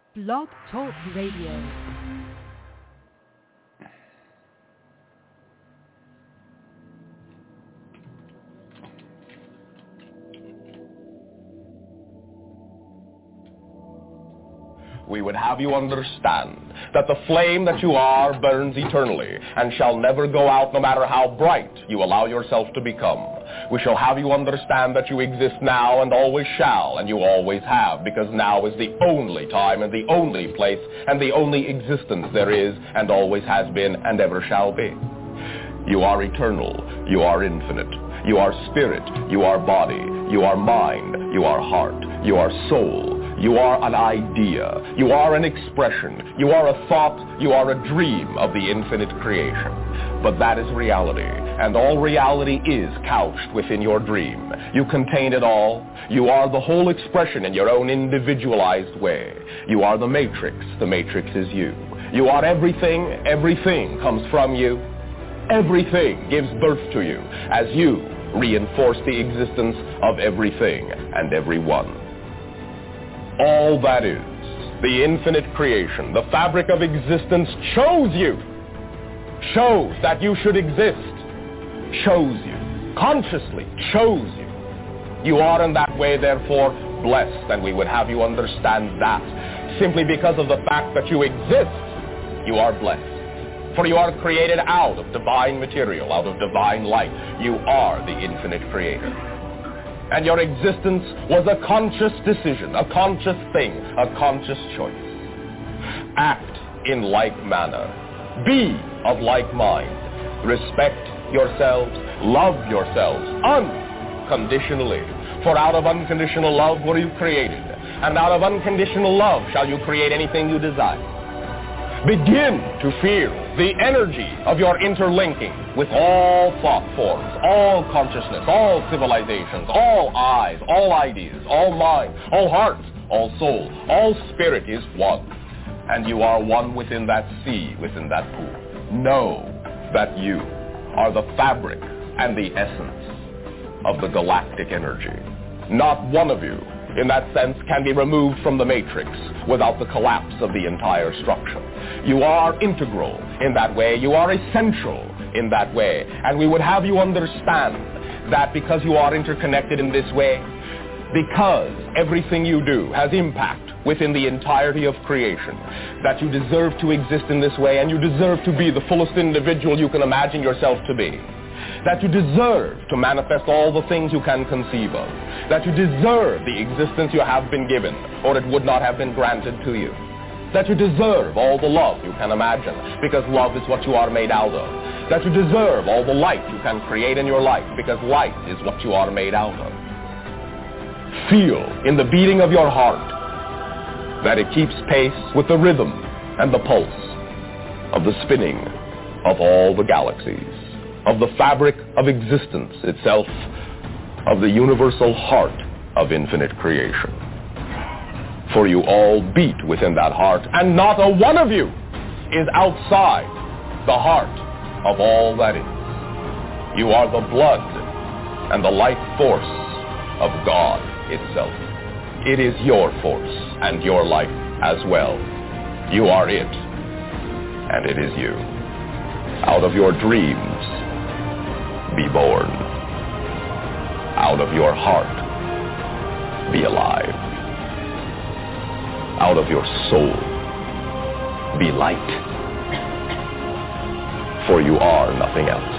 Blog Talk Radio. We would have you understand that the flame that you are burns eternally and shall never go out no matter how bright you allow yourself to become. We shall have you understand that you exist now and always shall, and you always have, because now is the only time and the only place and the only existence there is and always has been and ever shall be. You are eternal. You are infinite. You are spirit. You are body. You are mind. You are heart. You are soul. You are an idea. You are an expression. You are a thought. You are a dream of the infinite creation. But that is reality, and all reality is couched within your dream. You contain it all. You are the whole expression in your own individualized way. You are the matrix. The matrix is you. You are everything. Everything comes from you. Everything gives birth to you as you reinforce the existence of everything and everyone. All that is, the infinite creation, the fabric of existence chose you, chose that you should exist, chose you, consciously chose you. You are in that way, therefore, blessed, and we would have you understand that. Simply because of the fact that you exist, you are blessed. For you are created out of divine material, out of divine light. You are the infinite creator. And your existence was a conscious decision, a conscious thing, a conscious choice. Act in like manner. Be of like mind. Respect yourselves. Love yourselves unconditionally. For out of unconditional love were you created. And out of unconditional love shall you create anything you desire. Begin to feel the energy of your interlinking with all thought forms, all consciousness, all civilizations, all eyes, all ideas, all mind, all heart, all soul, all spirit is one. And you are one within that sea, within that pool. Know that you are the fabric and the essence of the galactic energy. Not one of you, in that sense, can be removed from the matrix without the collapse of the entire structure. You are integral in that way. You are essential in that way. And we would have you understand that because you are interconnected in this way, because everything you do has impact within the entirety of creation, that you deserve to exist in this way, and you deserve to be the fullest individual you can imagine yourself to be. That you deserve to manifest all the things you can conceive of. That you deserve the existence you have been given, or it would not have been granted to you. That you deserve all the love you can imagine, because love is what you are made out of. That you deserve all the light you can create in your life, because light is what you are made out of. Feel in the beating of your heart that it keeps pace with the rhythm and the pulse of the spinning of all the galaxies, of the fabric of existence itself, of the universal heart of infinite creation. For you all beat within that heart, and not a one of you is outside the heart of all that is. You are the blood and the life force of God itself. It is your force and your life as well. You are it, and it is you. Out of your dreams, be born. Out of your heart, be alive. Out of your soul, be light. For you are nothing else.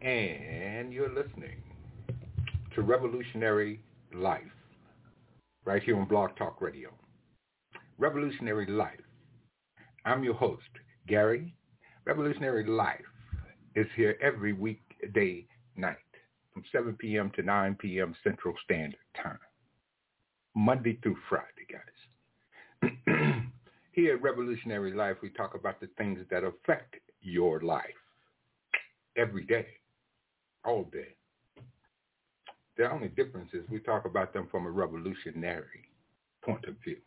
and you're listening to Revolutionary Life right here on Blog Talk Radio. Revolutionary Life. I'm your host, Gary. Revolutionary Life is here every weekday night from 7 p.m. to 9 p.m. Central Standard Time, Monday through Friday, guys. Here at Revolutionary Life, we talk about the things that affect your life every day, all day. The only difference is we talk about them from a revolutionary point of view.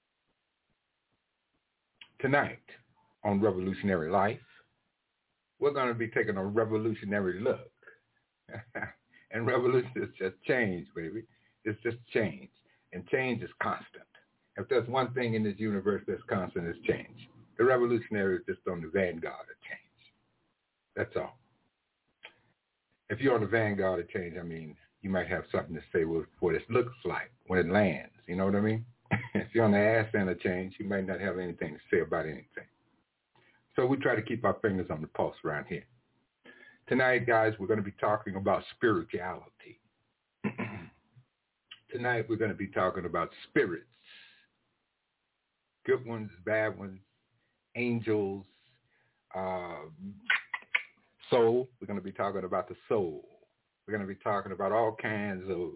Tonight on Revolutionary Life, we're going to be taking a revolutionary look. And revolution is just change, baby. It's just change. And change is constant. If there's one thing in this universe that's constant, it's change. The revolutionary is just on the vanguard of change. That's all. If you're on the vanguard of change, I mean, you might have something to say with what it looks like when it lands. You know what I mean? If you're on the ass end of change, you might not have anything to say about anything. So we try to keep our fingers on the pulse around here. Tonight, guys, we're going to be talking about spirituality. Tonight, we're going to be talking about spirits. Good ones, bad ones, angels, soul. We're going to be talking about the soul. We're going to be talking about all kinds of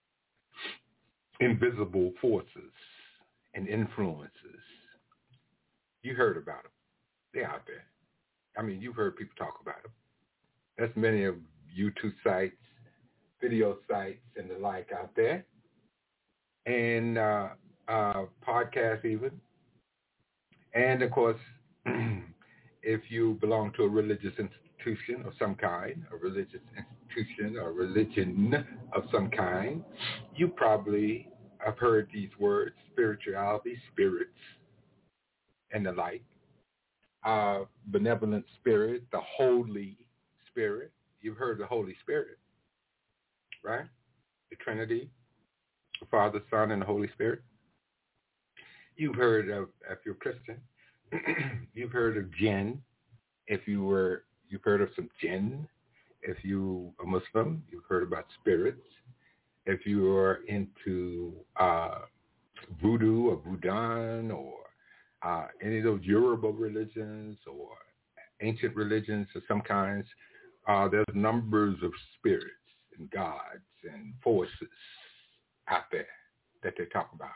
invisible forces and influences. You heard about them. They're out there. I mean, you've heard people talk about them. There's many of YouTube sites, video sites, and the like out there. And podcasts even. And, of course, if you belong to a religious institution of some kind, a religious institution or religion of some kind, you probably have heard these words, spirituality, spirits, and the like. Benevolent spirit, the Holy Spirit. You've heard the Holy Spirit, right? The Trinity, the Father, Son, and the Holy Spirit. You've heard of, if you're Christian, you've heard of jinn. You've heard of some jinn. If you're a Muslim, you've heard about spirits. If you are into voodoo or Voodoo or any of those Yoruba religions or ancient religions of some kinds, there's numbers of spirits and gods and forces out there that they talk about.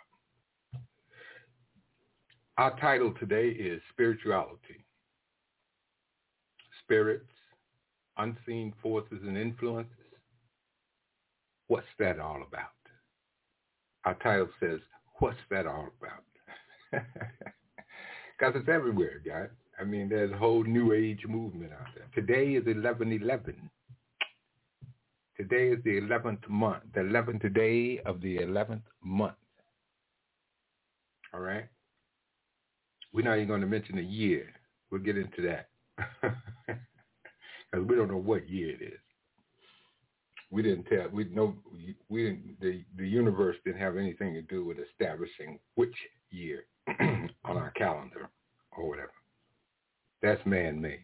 Our title today is Spirituality. Spirits, unseen forces and influences. What's that all about? Our title says, what's that all about? Because it's everywhere, guys. I mean, there's a whole new age movement out there. Today is 11/11. Today is the 11th month, the 11th day of the 11th month. All right? We're not even going to mention the year. We'll get into that. Because we don't know what year it is. We didn't tell. We know. We didn't. The universe didn't have anything to do with establishing which year on our calendar or whatever. That's man-made.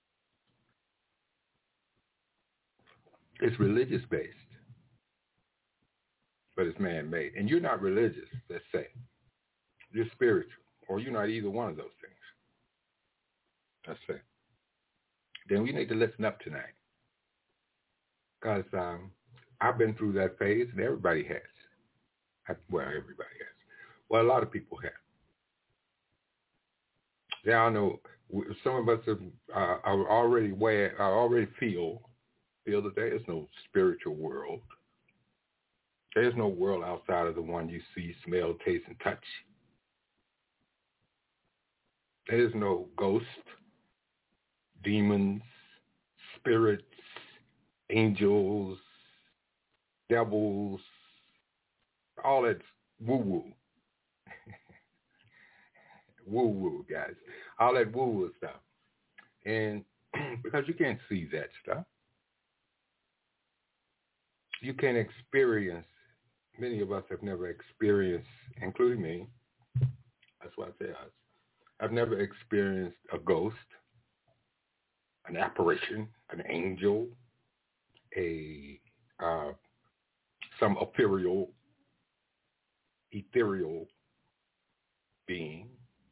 It's religious-based, but it's man-made. And you're not religious, let's say. You're spiritual, or you're not either one of those things. Let's say. Then we need to listen up tonight. Because I've been through that phase, and everybody has. Well, everybody has. Well, a lot of people have. Yeah, I know some of us are already aware. I already feel that there is no spiritual world. There is no world outside of the one you see, smell, taste, and touch. There is no ghost, demons, spirits, angels, devils, all that's woo-woo. Woo-woo, guys. All that woo-woo stuff. And because you can't see that stuff. You can't experience, many of us have never experienced, including me, that's why I say us, I've never experienced a ghost, an apparition, an angel, some ethereal being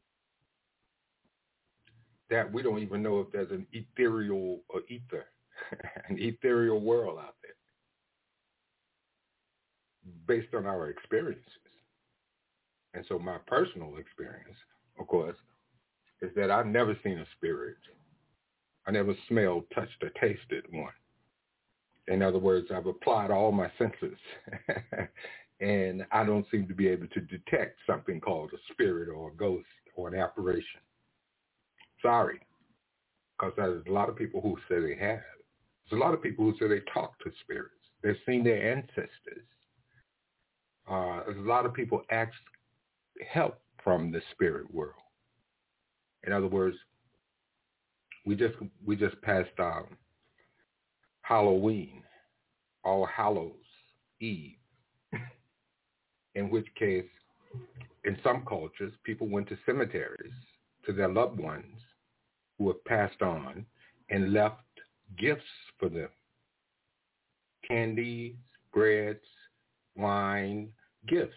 that we don't even know if there's an ethereal or ether, an ethereal world out there based on our experiences. And so my personal experience, of course, is that I've never seen a spirit. I never smelled, touched, or tasted one. In other words, I've applied all my senses, and I don't seem to be able to detect something called a spirit or a ghost or an apparition. Sorry, because there's a lot of people who say they have. There's a lot of people who say they talk to spirits. They've seen their ancestors. There's a lot of people ask help from the spirit world. In other words, we just passed Halloween, All Hallows Eve, in which case, in some cultures, people went to cemeteries to their loved ones who have passed on and left gifts for them. Candies, breads, wine, gifts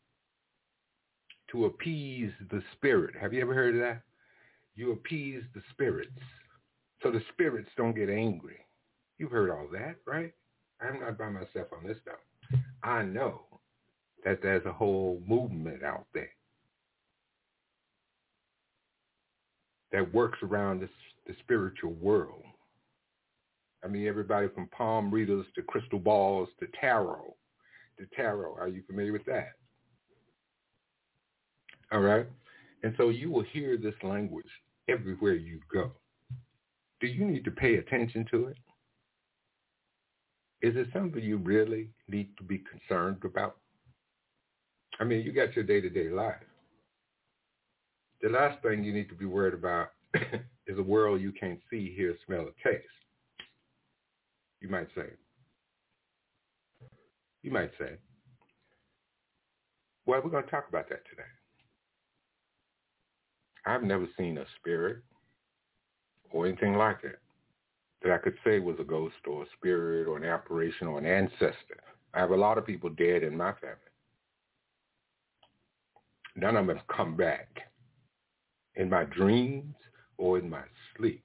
to appease the spirit. Have you ever heard of that? You appease the spirits so the spirits don't get angry. You've heard all that, right? I'm not by myself on this stuff. I know that there's a whole movement out there that works around the spiritual world. I mean, everybody from palm readers to crystal balls to tarot. Are you familiar with that? All right? And so you will hear this language everywhere you go. Do you need to pay attention to it? Is it something you really need to be concerned about? I mean, you got your day-to-day life. The last thing you need to be worried about is a world you can't see, hear, smell, or taste. You might say. Well, we're going to talk about that today. I've never seen a spirit or anything like it that I could say was a ghost or a spirit or an apparition or an ancestor. I have a lot of people dead in my family. None of them have come back in my dreams or in my sleep.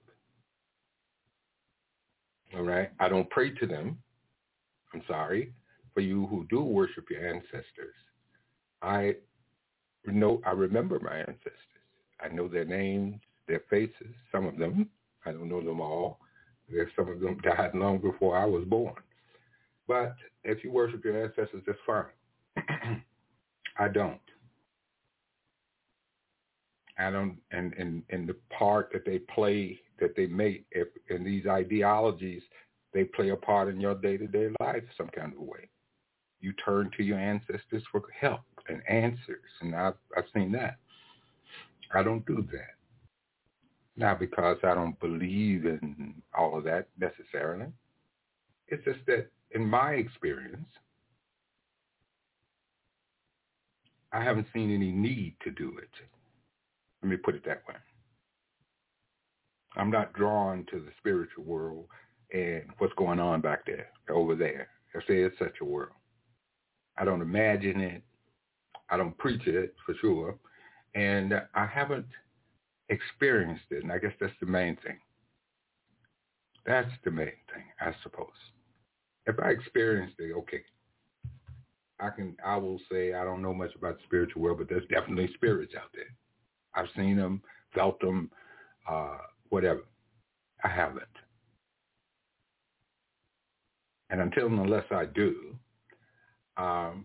All right? I don't pray to them. I'm sorry. For you who do worship your ancestors, I remember my ancestors. I know their names, their faces, some of them. I don't know them all. Some of them died long before I was born. But if you worship your ancestors, that's fine. I don't. And the part that they play, that they make in these ideologies, they play a part in your day-to-day life some kind of way. You turn to your ancestors for help and answers, and I've seen that. I don't do that. Not because I don't believe in all of that necessarily. It's just that in my experience, I haven't seen any need to do it. Let me put it that way. I'm not drawn to the spiritual world and what's going on back there, over there. I say it's such a world. I don't imagine it. I don't preach it for sure. And I haven't experienced it. And I guess that's the main thing. That's the main thing, I suppose. If I experienced it, okay. I will say I don't know much about the spiritual world, but there's definitely spirits out there. I've seen them, felt them, whatever. I haven't. And until and unless I do, I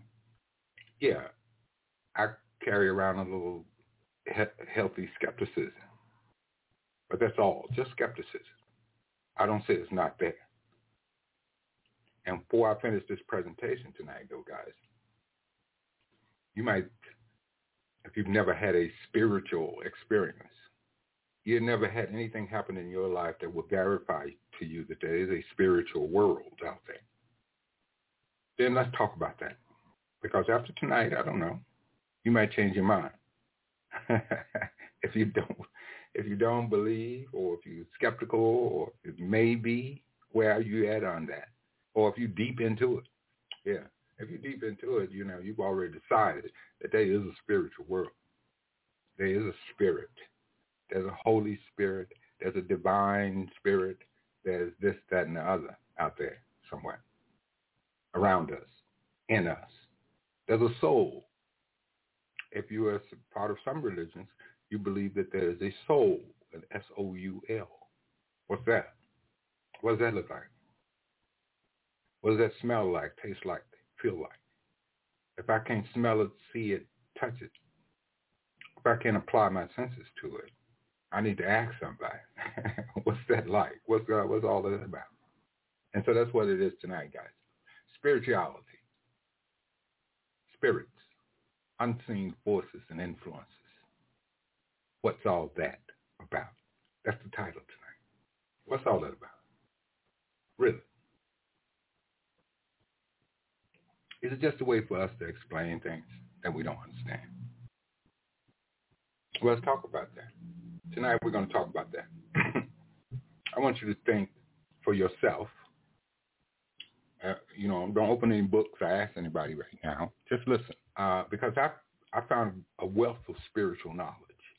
carry around a little healthy skepticism. But that's all, just skepticism. I don't say it's not there. And before I finish this presentation tonight, though, guys, you might, if you've never had a spiritual experience, you've never had anything happen in your life that will verify to you that there is a spiritual world out there, then let's talk about that. Because after tonight, I don't know, you might change your mind. If you don't believe, or if you're skeptical, or if maybe, where are you at on that? Or if you're deep into it, yeah. If you're deep into it, you've already decided that there is a spiritual world. There is a spirit. There's a Holy Spirit. There's a divine spirit. There's this, that, and the other out there somewhere around us, in us. There's a soul. If you are part of some religions, you believe that there is a soul, an S-O-U-L. What's that? What does that look like? What does that smell like, taste like, feel like? If I can't smell it, see it, touch it, if I can't apply my senses to it, I need to ask somebody, what's that like? What's all that about? And so that's what it is tonight, guys. Spirituality, spirits, unseen forces and influences. What's all that about? That's the title tonight. What's all that about? Really? Is it just a way for us to explain things that we don't understand? Well, let's talk about that. Tonight we're going to talk about that. I want you to think for yourself. Don't open any books or ask anybody right now. Just listen, because I found a wealth of spiritual knowledge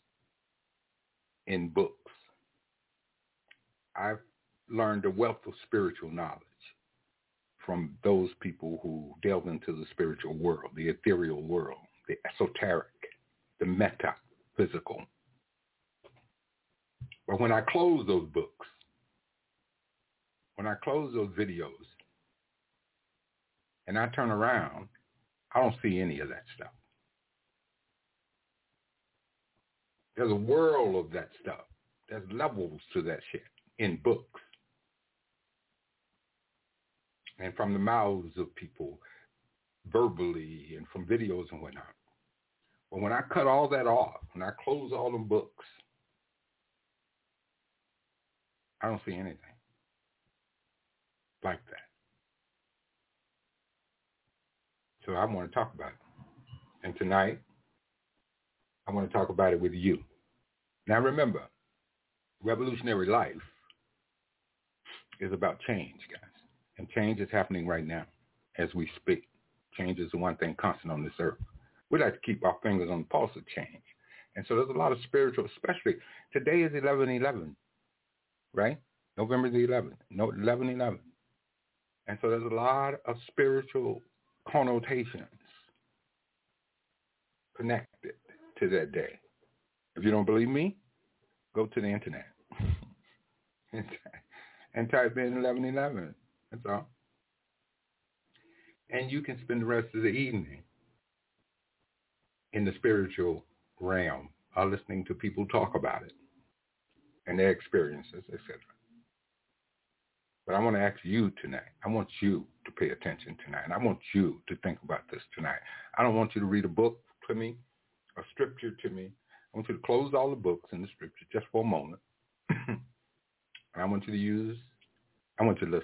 in books. I've learned a wealth of spiritual knowledge from those people who delve into the spiritual world, the ethereal world, the esoteric, the metaphysical. But when I close those books, when I close those videos, and I turn around, I don't see any of that stuff. There's a world of that stuff. There's levels to that shit in books. And from the mouths of people, verbally, and from videos and whatnot. But when I cut all that off, when I close all them books, I don't see anything like that. So I want to talk about it. And tonight, I want to talk about it with you. Now remember, revolutionary life is about change, guys. And change is happening right now as we speak. Change is the one thing constant on this earth. We like to keep our fingers on the pulse of change. And so there's a lot of spiritual, especially today is 11/11, right? November the 11th, 11/11. And so there's a lot of spiritual connotations connected to that day. If you don't believe me, go to the internet and type in 11/11. That's all. And you can spend the rest of the evening in the spiritual realm, listening to people talk about it and their experiences, etc. But I want to ask you tonight. I want you to pay attention tonight. And I want you to think about this tonight. I don't want you to read a book to me, a scripture to me. I want you to close all the books in the scripture just for a moment. And I want you to listen.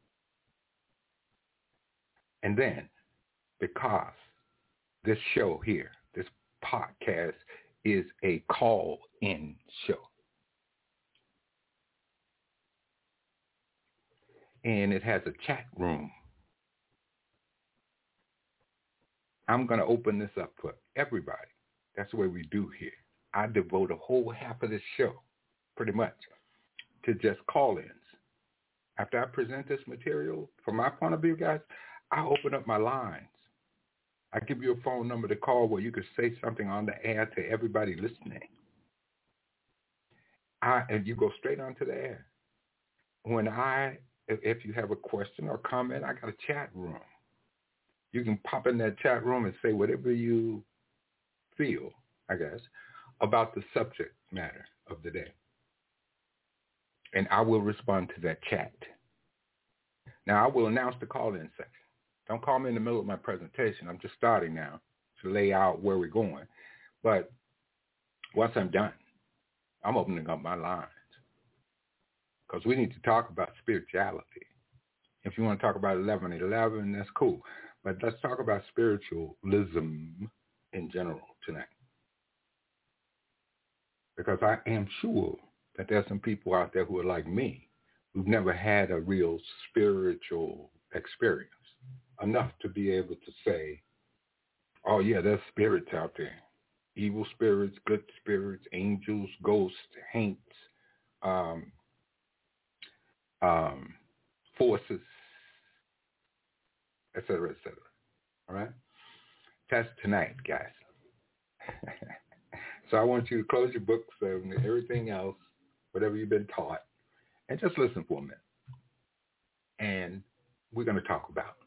And then, because this show here, this podcast is a call-in show. And it has a chat room. I'm going to open this up for everybody. That's the way we do here. I devote a whole half of this show, pretty much, to just call-ins. After I present this material, from my point of view, guys, I open up my lines. I give you a phone number to call where you can say something on the air to everybody listening. And you go straight onto the air. If you have a question or comment, I got a chat room. You can pop in that chat room and say whatever you feel, I guess, about the subject matter of the day. And I will respond to that chat. Now, I will announce the call-in section. Don't call me in the middle of my presentation. I'm just starting now to lay out where we're going. But once I'm done, I'm opening up my lines. Because we need to talk about spirituality. If you want to talk about 11/11, that's cool. But let's talk about spiritualism in general tonight. Because I am sure that there's some people out there who are like me, who've never had a real spiritual experience enough to be able to say, oh, yeah, there's spirits out there. Evil spirits, good spirits, angels, ghosts, saints, forces, et cetera, et cetera. All right? That's tonight, guys. So I want you to close your books and everything else, whatever you've been taught, and just listen for a minute. And we're going to talk about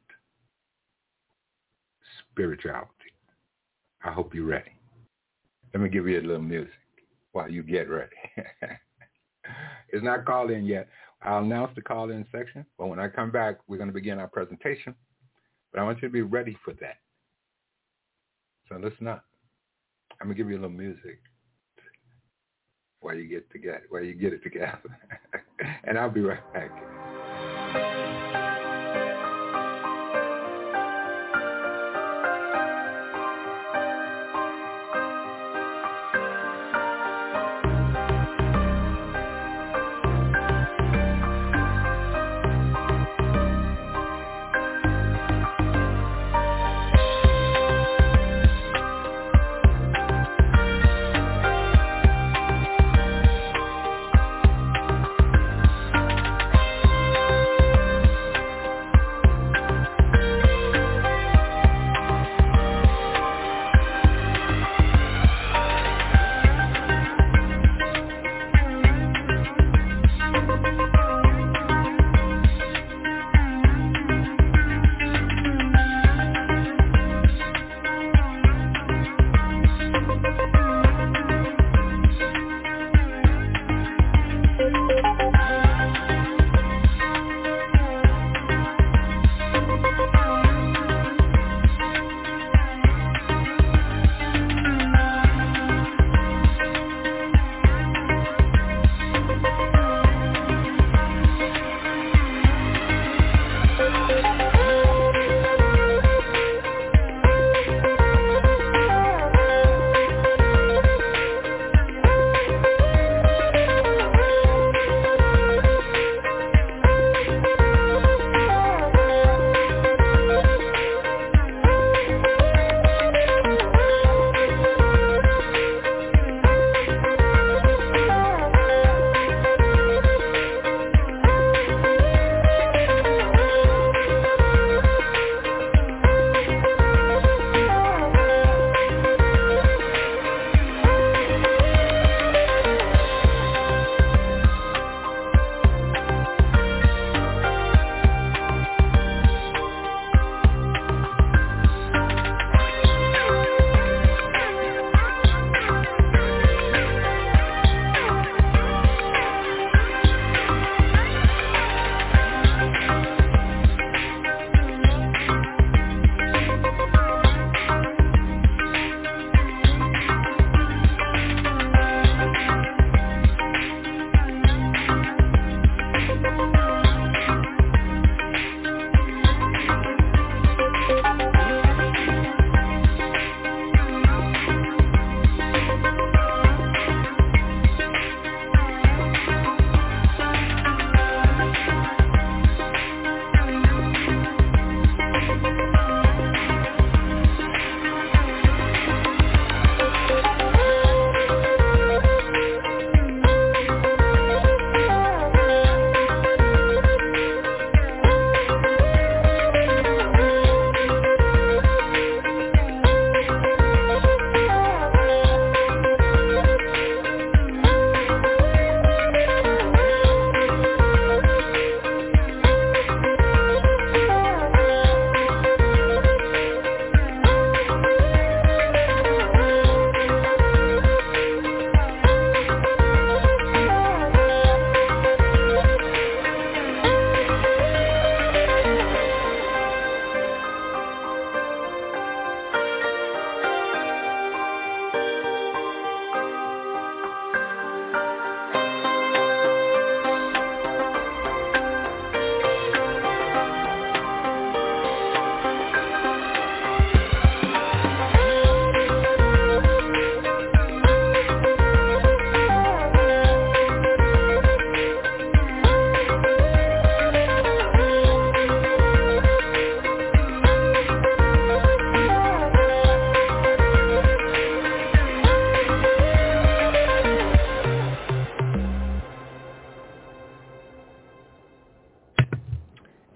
spirituality. I hope you're ready. Let me give you a little music while you get ready. It's not called in yet. I'll announce the call-in section, but when I come back, we're going to begin our presentation. But I want you to be ready for that. So listen up. I'm going to give you a little music while you get it together. And I'll be right back.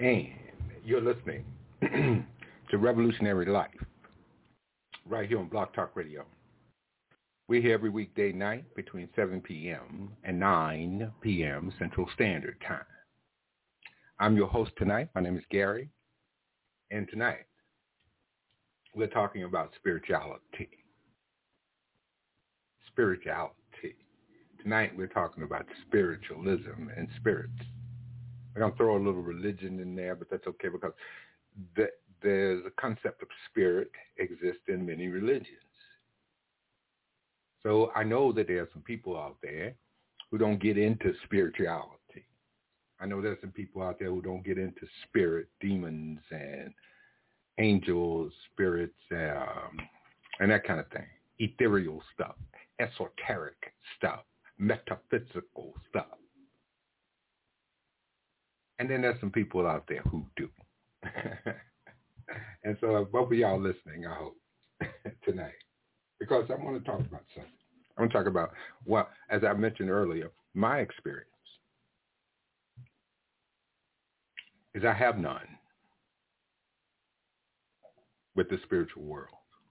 And you're listening to Revolutionary Life right here on Blog Talk Radio. We're here every weekday night between 7 p.m. and 9 p.m. Central Standard Time. I'm your host tonight. My name is Gary. And tonight, we're talking about spirituality. Spirituality. Tonight, we're talking about spiritualism and spirits. We're going to throw a little religion in there, but that's okay because there's a concept of spirit exists in many religions. So I know that there are some people out there who don't get into spirituality. I know there's some people out there who don't get into spirit, demons, and angels, spirits, and that kind of thing. Ethereal stuff, esoteric stuff, metaphysical stuff. And then there's some people out there who do. And so both of y'all listening, I hope, tonight. Because I want to talk about something. I want to talk about, well, as I mentioned earlier, my experience is I have none with the spiritual world.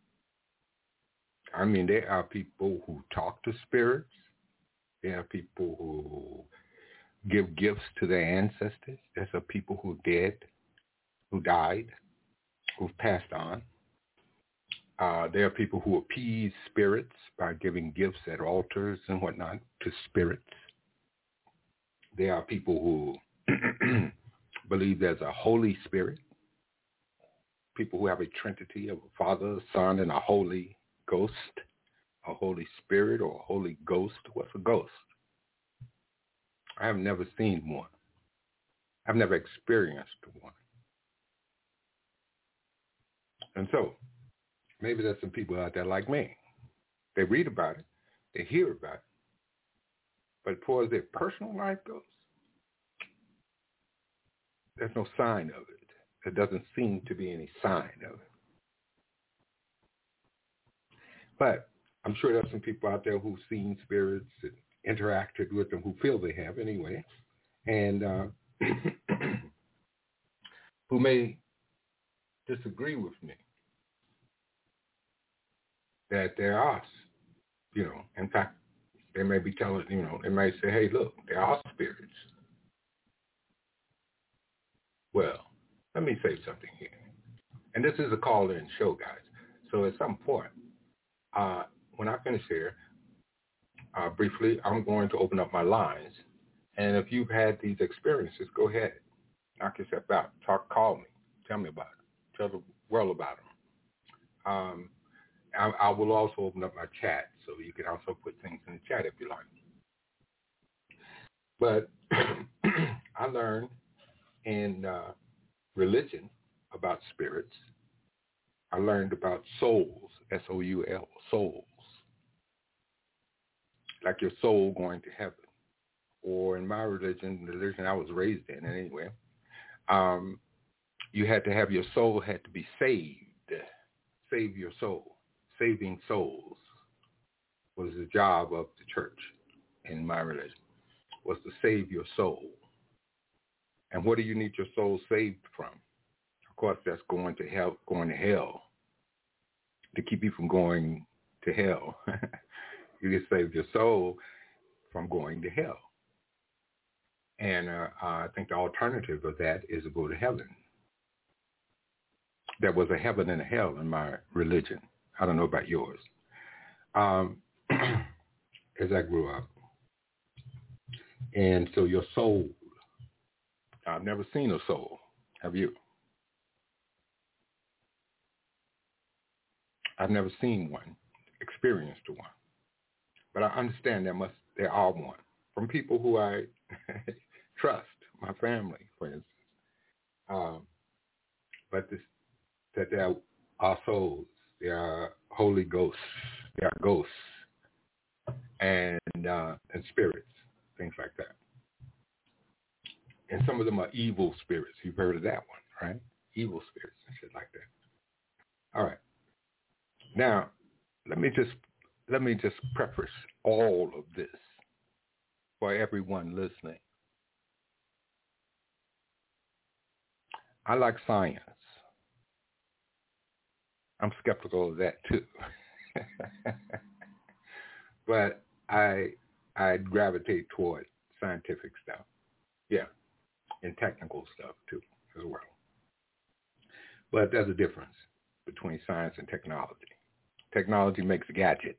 I mean, there are people who talk to spirits. There are people who give gifts to their ancestors. There's some people who are dead, who died, who've passed on. There are people who appease spirits by giving gifts at altars and whatnot to spirits. There are people who believe there's a Holy Spirit. People who have a trinity of a Father, Son, and a Holy Ghost. A Holy Spirit or a Holy Ghost. What's a ghost? I have never seen one. I've never experienced one. And so, maybe there's some people out there like me. They read about it. They hear about it. But as far as their personal life goes, there's no sign of it. There doesn't seem to be any sign of it. But I'm sure there's some people out there who've seen spirits and interacted with them, who feel they have anyway, and who may disagree with me that there are, in fact, they may be telling, they may say, hey, look, there are spirits. Well, let me say something here. And this is a call-in show, guys. So at some point, when I finish here, briefly, I'm going to open up my lines. And if you've had these experiences, go ahead. Knock yourself out. Call me. Tell me about it. Tell the world about them. I will also open up my chat, so you can also put things in the chat if you like. But I learned in religion about spirits. I learned about souls, S-O-U-L, souls. Like your soul going to heaven. Or in my religion, the religion I was raised in anyway, you had to have your soul had to be saved. Save your soul. Saving souls was the job of the church in my religion, was to save your soul. And what do you need your soul saved from? Of course, that's going to hell, to keep you from going to hell. You can save your soul from going to hell. And I think the alternative of that is to go to heaven. There was a heaven and a hell in my religion. I don't know about yours. As I grew up. And so your soul, I've never seen a soul. Have you? I've never seen one, experienced one. But I understand there are one. From people who I trust, my family, for instance. But that there are souls, there are Holy Ghosts, there are ghosts, and spirits, things like that. And some of them are evil spirits. You've heard of that one, right? Evil spirits and shit like that. All right. Now, let me just preface all of this for everyone listening. I like science. I'm skeptical of that too. But I gravitate toward scientific stuff. Yeah. And technical stuff too as well. But there's a difference between science and technology. Technology makes gadgets.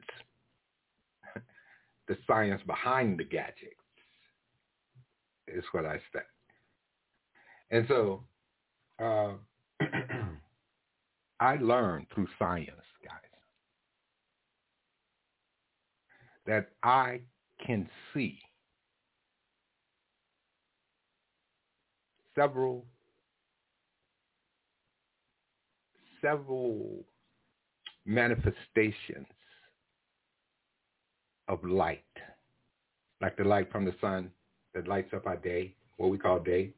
The science behind the gadgets is what I study. And so I learned through science, guys, that I can see several manifestations of light, like the light from the sun that lights up our day, what we call day.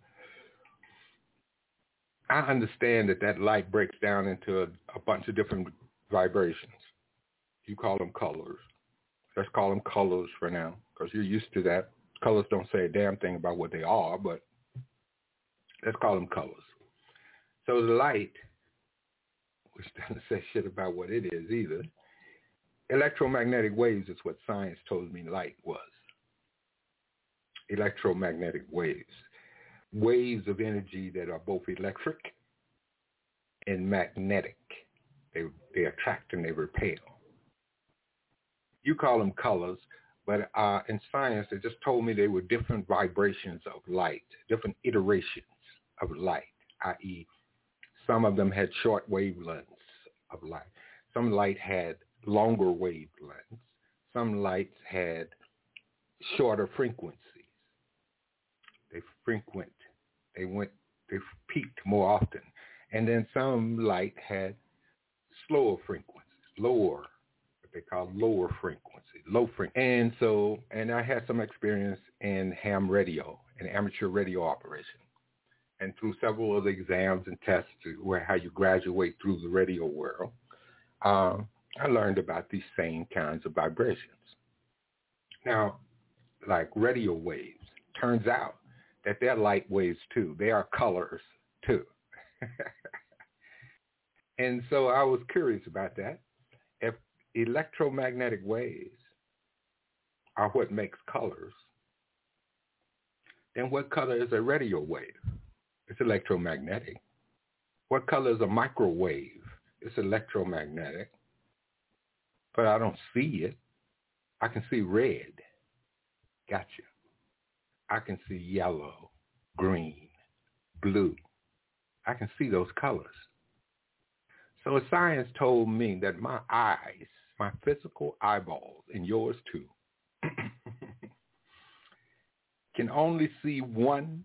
I understand that light breaks down into a bunch of different vibrations. You call them colors. Let's call them colors for now, because you're used to that. Colors don't say a damn thing about what they are, but let's call them colors. So the light, which doesn't say shit about what it is either, electromagnetic waves is what science told me light was. Electromagnetic waves. Waves of energy that are both electric and magnetic. They attract and they repel. You call them colors, but in science, they just told me they were different vibrations of light, different iterations of light, i.e., some of them had short wavelengths of light. Some light had longer wavelengths. Some lights had shorter frequencies. They peaked more often. And then some light had slower frequencies, what they call lower frequency, low frequency. And I had some experience in ham radio, in amateur radio operation. And through several of the exams and tests how you graduate through the radio world, I learned about these same kinds of vibrations. Now, like radio waves, turns out that they're light waves too. They are colors too. And so I was curious about that. If electromagnetic waves are what makes colors, then what color is a radio wave? It's electromagnetic. What color is a microwave? It's electromagnetic. But I don't see it. I can see red. Gotcha. I can see yellow, green, blue. I can see those colors. So science told me that my eyes, my physical eyeballs, and yours too, can only see 1%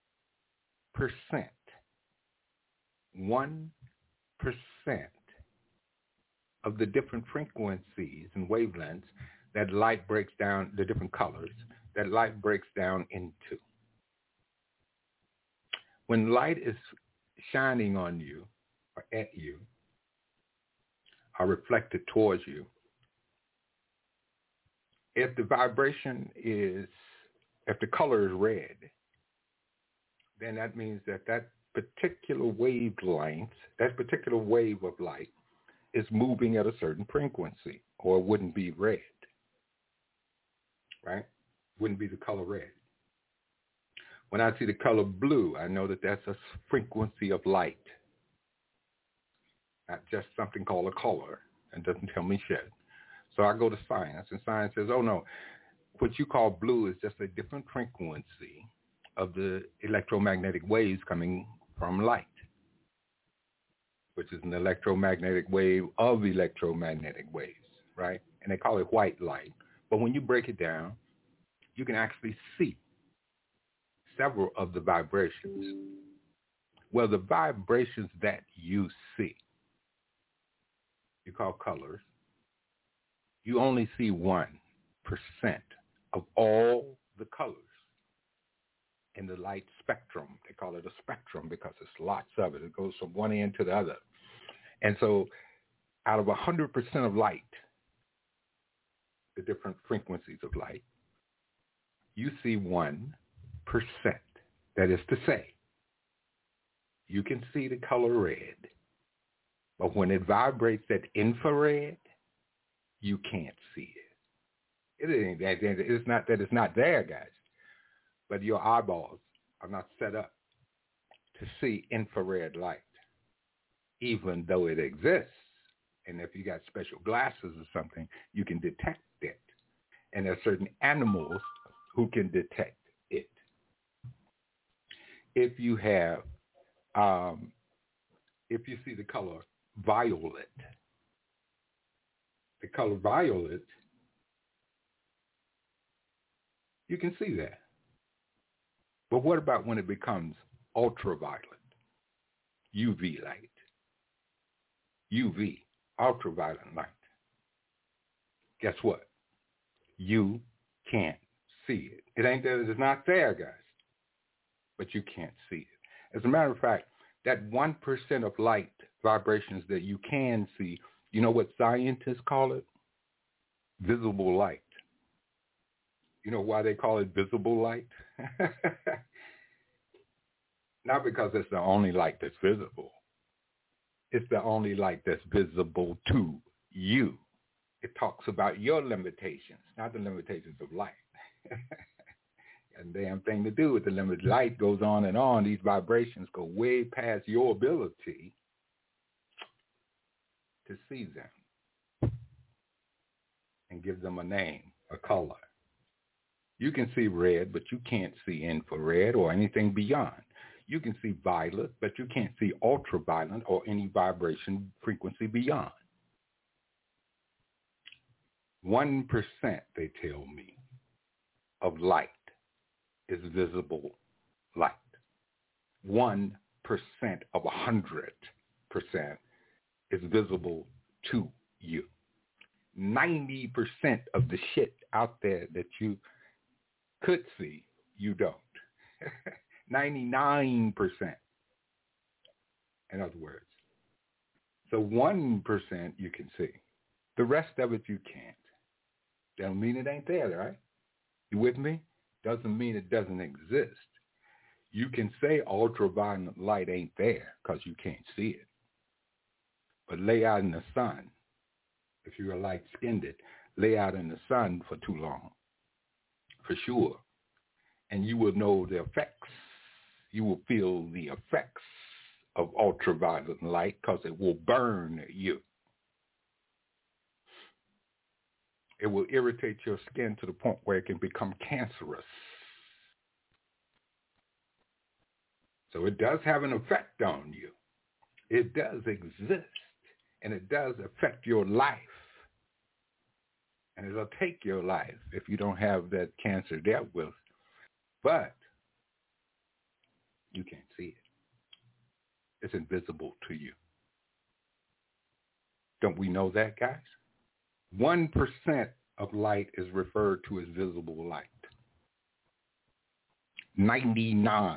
of the different frequencies and wavelengths that light breaks down, the different colors that light breaks down into. When light is shining on you or at you or reflected towards you, if the color is red, then that means that particular wavelength, that particular wave of light is moving at a certain frequency, or it wouldn't be red, right? Wouldn't be the color red. When I see the color blue, I know that that's a frequency of light, not just something called a color, and doesn't tell me shit. So I go to science, and science says, oh no, what you call blue is just a different frequency of the electromagnetic waves coming from light, which is an electromagnetic wave of electromagnetic waves, right? And they call it white light. But when you break it down, you can actually see several of the vibrations. Well, the vibrations that you see, you call colors, you only see 1% of all the colors in the light spectrum. They call it a spectrum because there's lots of it. It goes from one end to the other. And so out of 100% of light, the different frequencies of light, you see 1%. That is to say, You can see the color red. But when it vibrates at infrared, you can't see it. It's not that it's not there, guys. But your eyeballs are not set up to see infrared light, even though it exists. And if you got special glasses or something, you can detect it. And there are certain animals who can detect it. If you have, if you see the color violet, you can see that. But what about when it becomes ultraviolet, UV light? UV, ultraviolet light. Guess what? You can't see it. It ain't that it's not there, guys, but you can't see it. As a matter of fact, that 1% of light vibrations that you can see, you know what scientists call it? Visible light. You know why they call it visible light? Not because it's the only light that's visible. It's the only light that's visible to you. It talks about your limitations, not the limitations of light. And damn thing to do with the limited light goes on and on. These vibrations go way past your ability to see them and give them a name, a color. You can see red, but you can't see infrared or anything beyond. You can see violet, but you can't see ultraviolet or any vibration frequency beyond. 1%, they tell me, of light is visible light. 1% of 100% is visible to you. 90% of the shit out there that you could see, you don't. 99%, in other words. So 1% you can see. The rest of it you can't. Doesn't mean it ain't there, right? You with me? Doesn't mean it doesn't exist. You can say ultraviolet light ain't there because you can't see it. But lay out in the sun, if you're light-skinned, lay out in the sun for too long, for sure. And you will know the effects. You will feel the effects of ultraviolet light because it will burn you. It will irritate your skin to the point where it can become cancerous. So it does have an effect on you. It does exist, and it does affect your life. And it'll take your life if you don't have that cancer dealt with. But you can't see it. It's invisible to you. Don't we know that, guys? 1% of light is referred to as visible light. 99%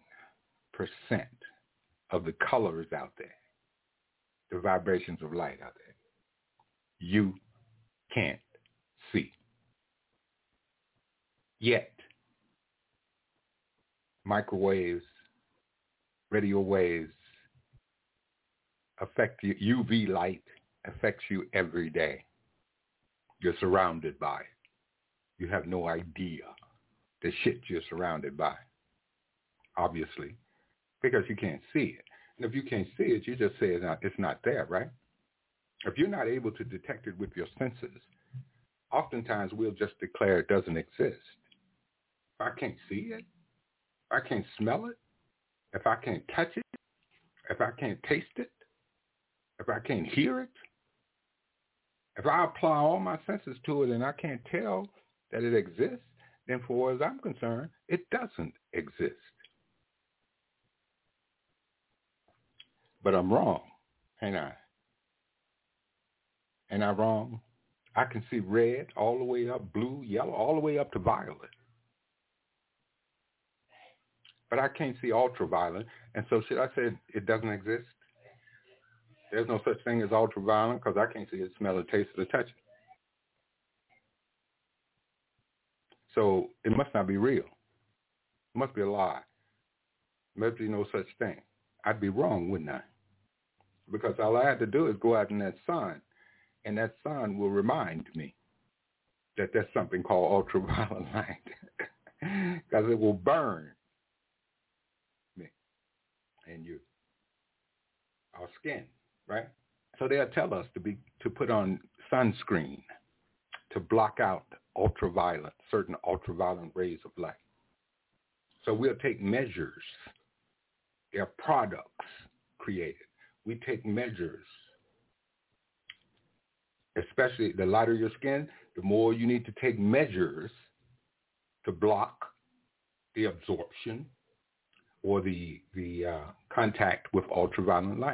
of the colors out there, the vibrations of light out there, you can't see. Yet, microwaves, radio waves affect you. UV light affects you every day. You're surrounded by it. You have no idea the shit you're surrounded by, obviously, because you can't see it. And if you can't see it, you just say it's not there, right? If you're not able to detect it with your senses, oftentimes we'll just declare it doesn't exist. If I can't see it, if I can't smell it, if I can't touch it, if I can't taste it, if I can't hear it, if I apply all my senses to it and I can't tell that it exists, then for as I'm concerned, it doesn't exist. But I'm wrong, ain't I? Ain't I wrong? I can see red all the way up, blue, yellow, all the way up to violet. But I can't see ultraviolet. And so should I say it doesn't exist? There's no such thing as ultraviolet because I can't see it, smell it, taste it, or touch it. So it must not be real. It must be a lie. There must be no such thing. I'd be wrong, wouldn't I? Because all I had to do is go out in that sun, and that sun will remind me that there's something called ultraviolet light, because it will burn me and you, our skin, right? So they'll tell us to put on sunscreen to block out certain ultraviolet rays of light. So we'll take measures. There are products created. We take measures. Especially the lighter your skin, the more you need to take measures to block the absorption or the contact with ultraviolet light.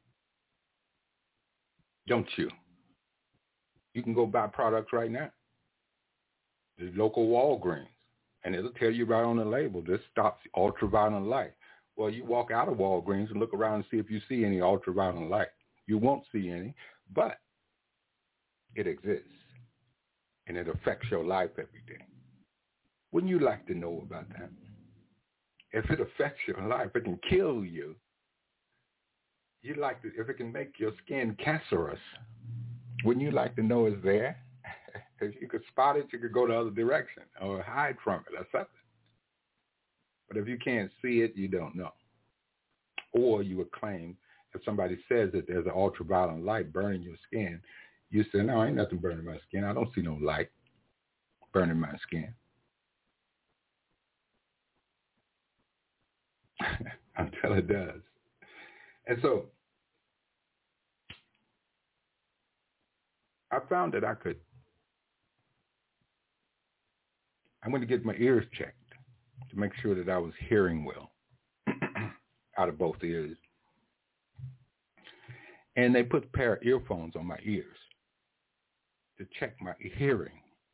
Don't you? You can go buy products right now. The local Walgreens, and it'll tell you right on the label, this stops ultraviolet light. Well, you walk out of Walgreens and look around and see if you see any ultraviolet light. You won't see any, but it exists, and it affects your life every day. Wouldn't you like to know about that? If it affects your life, it can kill you. You'd like to, if it can make your skin cancerous, wouldn't you like to know it's there? If you could spot it, you could go the other direction or hide from it or something. But if you can't see it, you don't know. Or you would claim, if somebody says that there's an ultraviolet light burning your skin, you say, no, ain't nothing burning my skin. I don't see no light burning my skin. Until it does. And so I found that I went to get my ears checked to make sure that I was hearing well out of both ears. And they put a pair of earphones on my ears to check my hearing.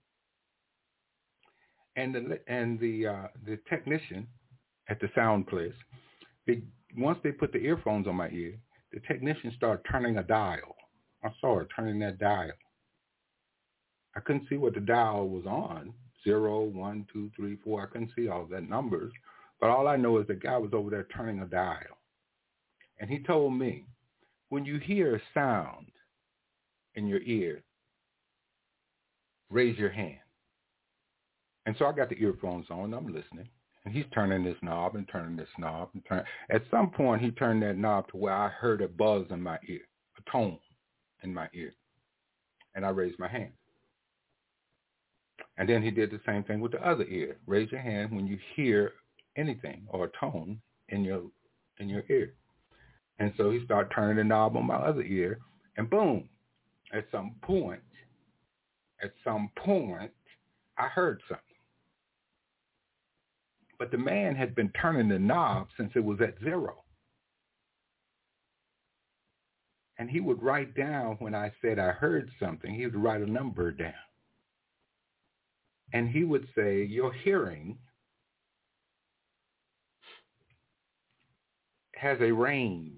And the technician at the sound place, once they put the earphones on my ear, the technician started turning a dial. I saw her turning that dial. I couldn't see what the dial was on, 0, 1, 2, 3, 4. I couldn't see all that numbers. But all I know is the guy was over there turning a dial. And he told me, when you hear a sound in your ear, raise your hand. And so I got the earphones on, and I'm listening. And he's turning this knob and turning this knob. At some point, he turned that knob to where I heard a buzz in my ear, a tone in my ear. And I raised my hand. And then he did the same thing with the other ear. Raise your hand when you hear anything or a tone in your ear. And so he started turning the knob on my other ear, and boom, at some point, I heard something. But the man had been turning the knob since it was at 0. And he would write down when I said I heard something, he would write a number down. And he would say, your hearing has a range,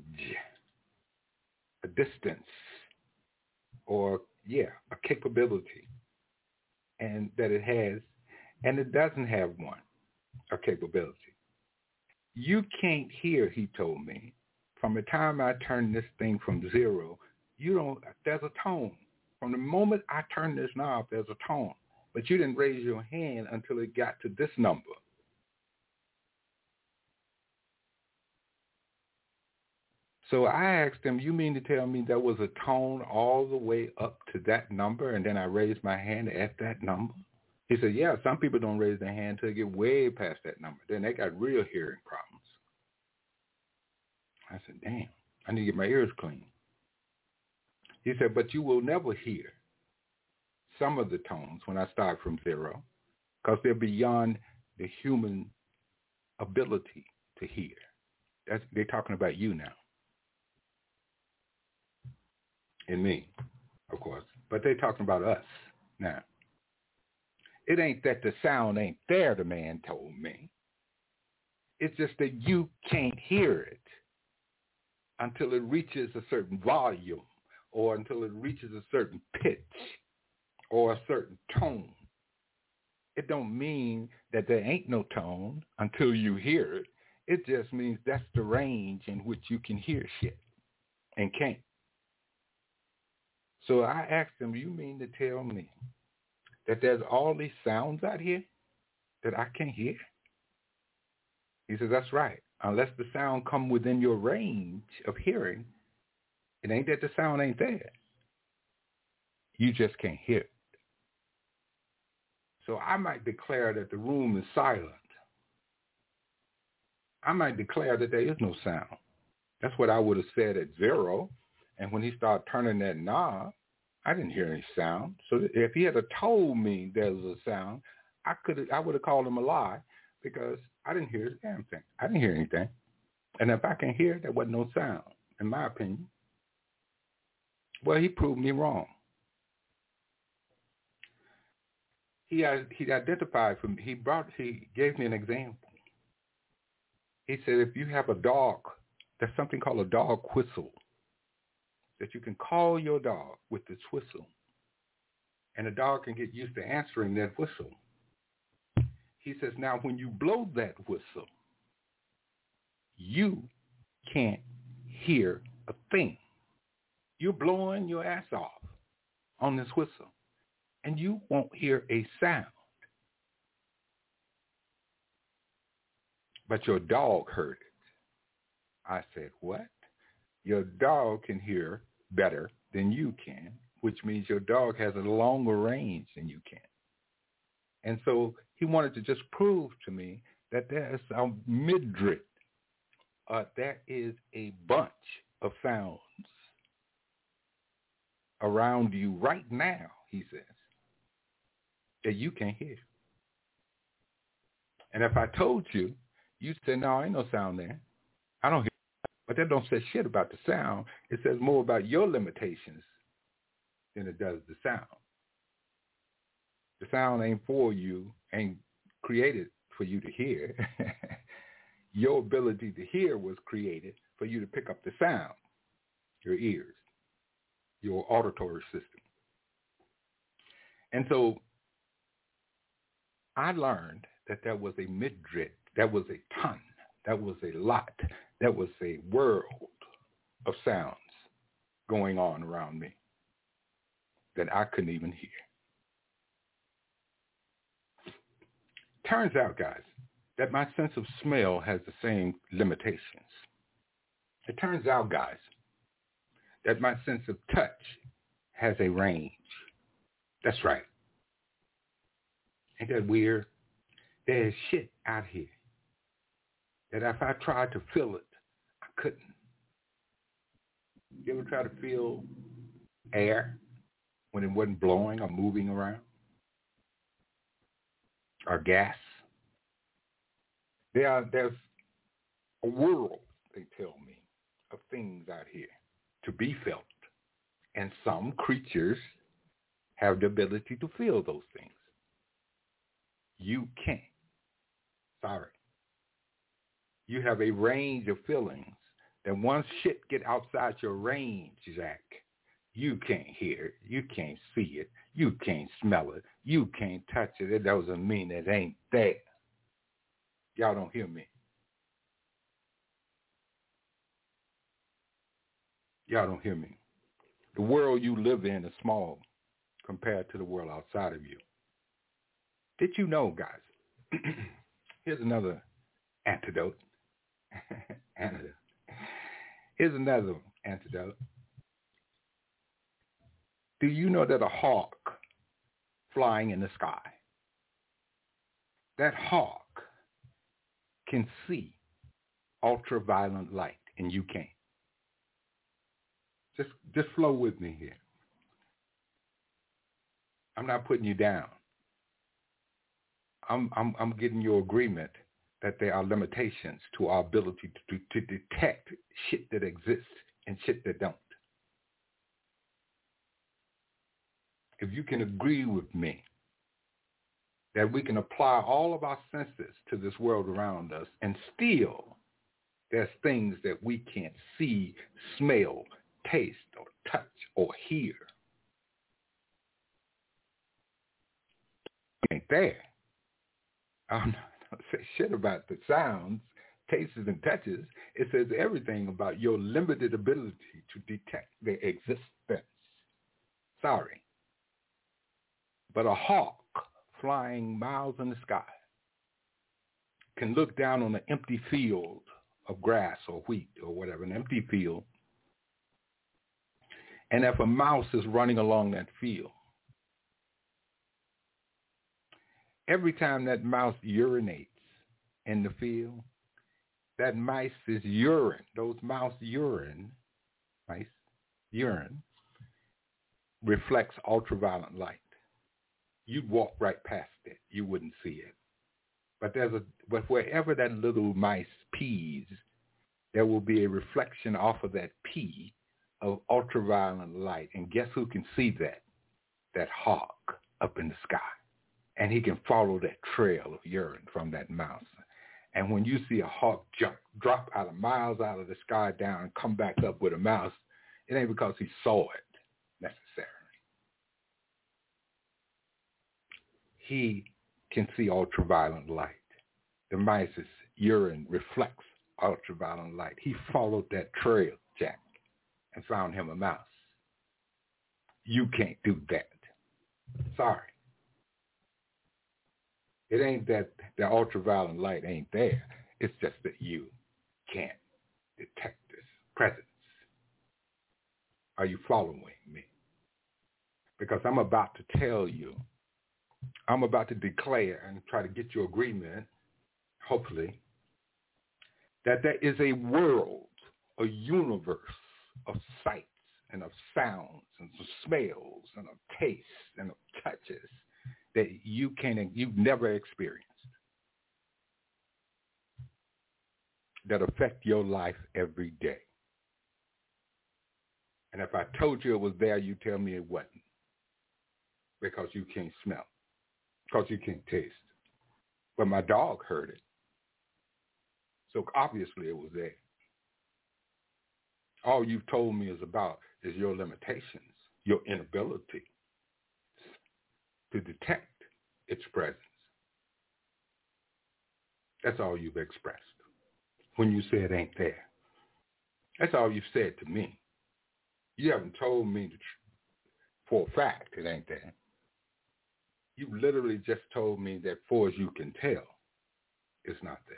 a distance, or, a capability, and that it has, and it doesn't have one, a capability. You can't hear, he told me, from the time I turn this thing from 0, there's a tone. From the moment I turn this knob, there's a tone. But you didn't raise your hand until it got to this number. So I asked him, you mean to tell me there was a tone all the way up to that number, and then I raised my hand at that number? He said, yeah, some people don't raise their hand until they get way past that number. Then they got real hearing problems. I said, damn, I need to get my ears clean. He said, but you will never hear some of the tones when I start from 0, because they're beyond the human ability to hear. They're talking about you now. And me, of course. But they're talking about us now. It ain't that the sound ain't there, the man told me. It's just that you can't hear it until it reaches a certain volume or until it reaches a certain pitch or a certain tone. It don't mean that there ain't no tone until you hear it. It just means that's the range in which you can hear shit and can't. So I asked him, you mean to tell me that there's all these sounds out here that I can't hear? He says, that's right. Unless the sound come within your range of hearing, it ain't that the sound ain't there. You just can't hear it. So I might declare that the room is silent. I might declare that there is no sound. That's what I would have said at 0. And when he started turning that knob, I didn't hear any sound. So if he had told me there was a sound, I would have called him a lie because I didn't hear a damn thing. I didn't hear anything. And if I can hear, there wasn't no sound, in my opinion. Well, he proved me wrong. He identified for me. He gave me an example. He said, if you have a dog, there's something called a dog whistle, that you can call your dog with this whistle, and the dog can get used to answering that whistle. He says, now when you blow that whistle, you can't hear a thing. You're blowing your ass off on this whistle, and you won't hear a sound. But your dog heard it. I said, what? Your dog can hear better than you can, which means your dog has a longer range than you can. And so he wanted to just prove to me that there is a midriff. There is a bunch of sounds around you right now, he says, that you can't hear. And if I told you, you'd say, no, ain't no sound there. I don't hear. But that don't say shit about the sound. It says more about your limitations than it does the sound. The sound ain't for you, ain't created for you to hear. Your ability to hear was created for you to pick up the sound, your ears, your auditory system. And so I learned that there was a midriff, that was a ton, that was a lot, that was a world of sounds going on around me that I couldn't even hear. Turns out, guys, that my sense of smell has the same limitations. It turns out, guys, that my sense of touch has a range. That's right. Ain't that weird? There's shit out here that if I tried to feel it, I couldn't. You ever try to feel air when it wasn't blowing or moving around? Or gas? There's a world, they tell me, of things out here to be felt. And some creatures have the ability to feel those things. You can't. Sorry. You have a range of feelings that once shit get outside your range, Zach, you can't hear it, you can't see it, you can't smell it, you can't touch it. It doesn't mean it ain't there. Y'all don't hear me. Y'all don't hear me. The world you live in is small compared to the world outside of you. Did you know, guys? Here's another antidote. Here's another antidote. Do you know that a hawk flying in the sky, that hawk can see ultraviolet light and you can't? Just flow with me here. I'm not putting you down. I'm getting your agreement that there are limitations to our ability to detect shit that exists and shit that don't. If you can agree with me that we can apply all of our senses to this world around us and still there's things that we can't see, smell, taste, or touch, or hear. Ain't there. I'm not going to say shit about the sounds tastes and touches. It says everything about your limited ability to detect their existence. Sorry. But a hawk flying miles in the sky can look down on an empty field of grass or wheat or whatever, an empty field. And if a mouse is running along that field, every time that mouse urinates in the field, that mice's urine, those mouse urine, reflects ultraviolet light. You'd walk right past it. You wouldn't see it. But wherever that little mice pees, there will be a reflection off of that pee of ultraviolet light. And guess who can see that? That hawk up in the sky. And he can follow that trail of urine from that mouse. And when you see a hawk drop out of miles out of the sky down and come back up with a mouse, it ain't because he saw it necessarily. He can see ultraviolet light. The mice's urine reflects ultraviolet light. He followed that trail, Jack, and found him a mouse. You can't do that. Sorry. It ain't that the ultraviolet light ain't there. It's just that you can't detect this presence. Are you following me? Because I'm about to tell you, I'm about to declare and try to get your agreement, hopefully, that there is a world, a universe of sights and of sounds and of smells and of tastes and of touches that you've never experienced, that affect your life every day. And if I told you it was there, you tell me it wasn't, because you can't smell, because you can't taste. But my dog heard it, so obviously it was there. All you've told me is your limitations, your inability to detect its presence. That's all you've expressed when you say it ain't there. That's all you've said to me. You haven't told me for a fact it ain't there. You literally just told me that for as you can tell, it's not there.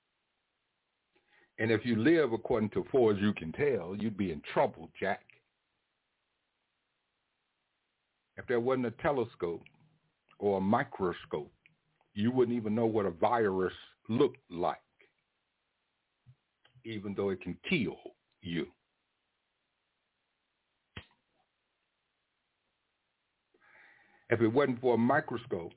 And if you live according to for as you can tell, you'd be in trouble, Jack. If there wasn't a telescope or a microscope, you wouldn't even know what a virus looked like, even though it can kill you. If it wasn't for a microscope,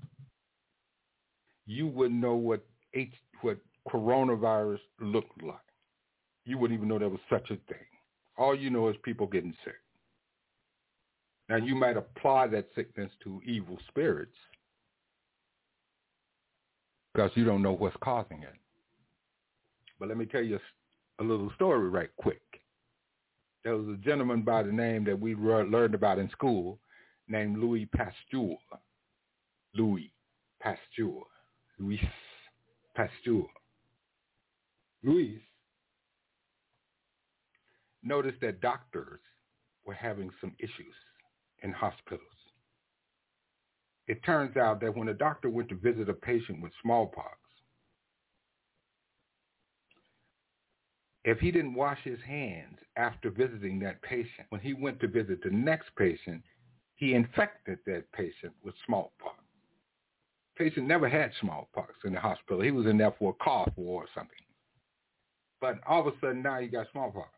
you wouldn't know what coronavirus looked like. You wouldn't even know there was such a thing. All you know is people getting sick. Now, you might apply that sickness to evil spirits because you don't know what's causing it. But let me tell you a little story right quick. There was a gentleman by the name that we learned about in school named Louis Pasteur. Louis Pasteur. Louis noticed that doctors were having some issues in hospitals. It turns out that when a doctor went to visit a patient with smallpox, if he didn't wash his hands after visiting that patient, when he went to visit the next patient, he infected that patient with smallpox. The patient never had smallpox in the hospital. He was in there for a cough or something. But all of a sudden now he got smallpox.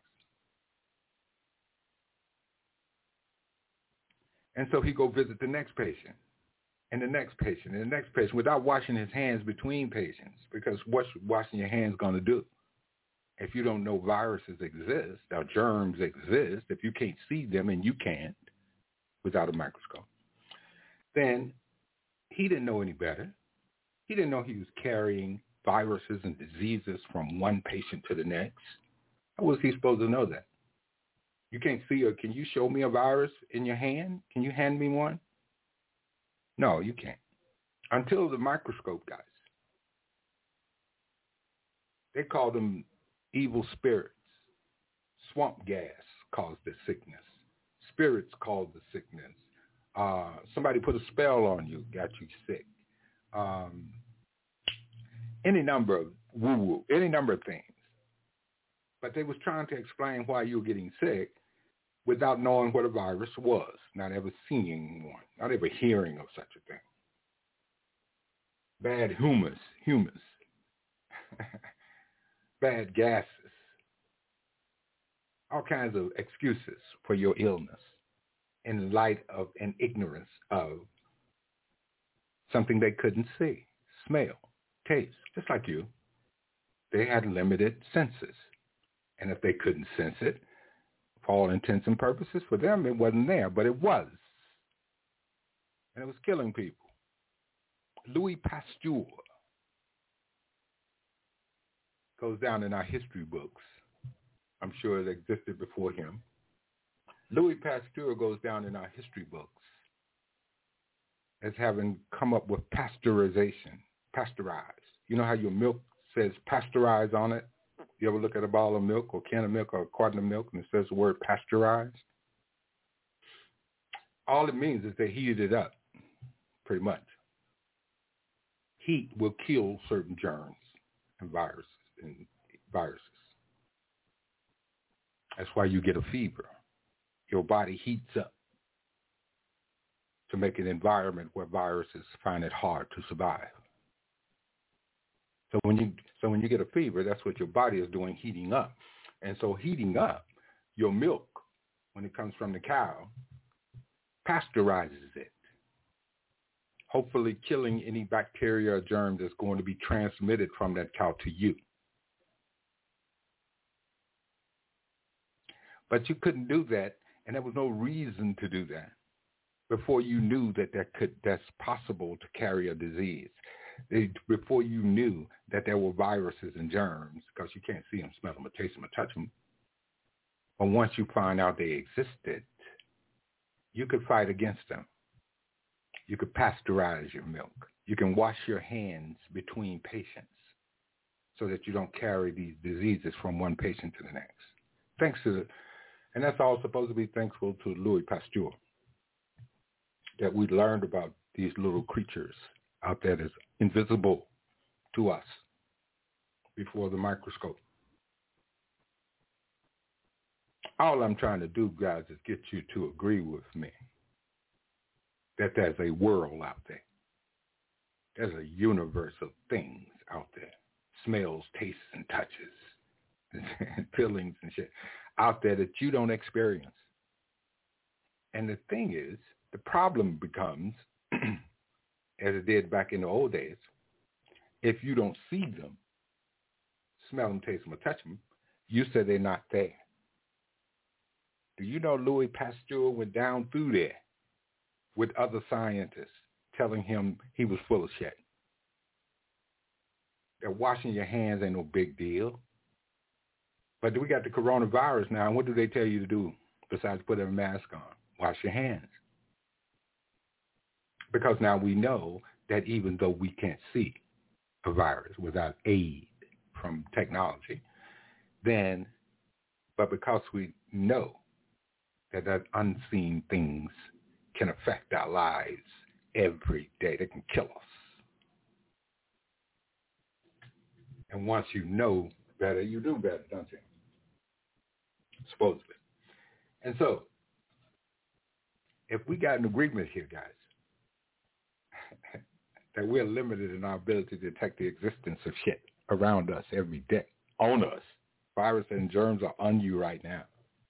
And so he go visit the next patient and the next patient and the next patient without washing his hands between patients, because what's washing your hands going to do? If you don't know viruses exist or germs exist, if you can't see them, and you can't without a microscope, then he didn't know any better. He didn't know he was carrying viruses and diseases from one patient to the next. How was he supposed to know that? You can't see, or can you show me a virus in your hand? Can you hand me one? No, you can't. Until the microscope, guys. They call them evil spirits. Swamp gas caused the sickness. Spirits caused the sickness. Somebody put a spell on you, got you sick. Any number of woo-woo, any number of things. But they was trying to explain why you were getting sick without knowing what a virus was, not ever seeing one, not ever hearing of such a thing. Bad humus, bad gases, all kinds of excuses for your illness in light of an ignorance of something they couldn't see, smell, taste, just like you. They had limited senses. And if they couldn't sense it, for all intents and purposes, for them it wasn't there, but it was. And it was killing people. Louis Pasteur goes down in our history books. I'm sure it existed before him. Louis Pasteur goes down in our history books as having come up with pasteurization, pasteurized. You know how your milk says pasteurized on it? You ever look at a bottle of milk or can of milk or a carton of milk and it says the word pasteurized? All it means is they heated it up, pretty much. Heat will kill certain germs and viruses. That's why you get a fever. Your body heats up to make an environment where viruses find it hard to survive. So when you get a fever, that's what your body is doing, heating up. And so heating up your milk, when it comes from the cow, pasteurizes it, hopefully killing any bacteria or germ that's going to be transmitted from that cow to you. But you couldn't do that, and there was no reason to do that before you knew that that's possible to carry a disease. Before you knew that there were viruses and germs, because you can't see them, smell them, or taste them, or touch them. But once you find out they existed, you could fight against them. You could pasteurize your milk. You can wash your hands between patients so that you don't carry these diseases from one patient to the next. And that's all supposed to be thankful to Louis Pasteur, that we learned about these little creatures out there that's invisible to us before the microscope. All I'm trying to do, guys, is get you to agree with me that there's a world out there. There's a universe of things out there, smells, tastes, and touches, and feelings and shit out there that you don't experience. And the thing is, the problem becomes, as it did back in the old days, if you don't see them, smell them, taste them, or touch them, you say they're not there. Do you know Louis Pasteur went down through there with other scientists telling him he was full of shit? That washing your hands ain't no big deal. But we got the coronavirus now, and what do they tell you to do besides put a mask on? Wash your hands. Because now we know that even though we can't see a virus without aid from technology, but because we know that unseen things can affect our lives every day, they can kill us. And once you know better, you do better, don't you? Supposedly. And so, if we got an agreement here, guys, that we're limited in our ability to detect the existence of shit around us every day, on us. Virus and germs are on you right now.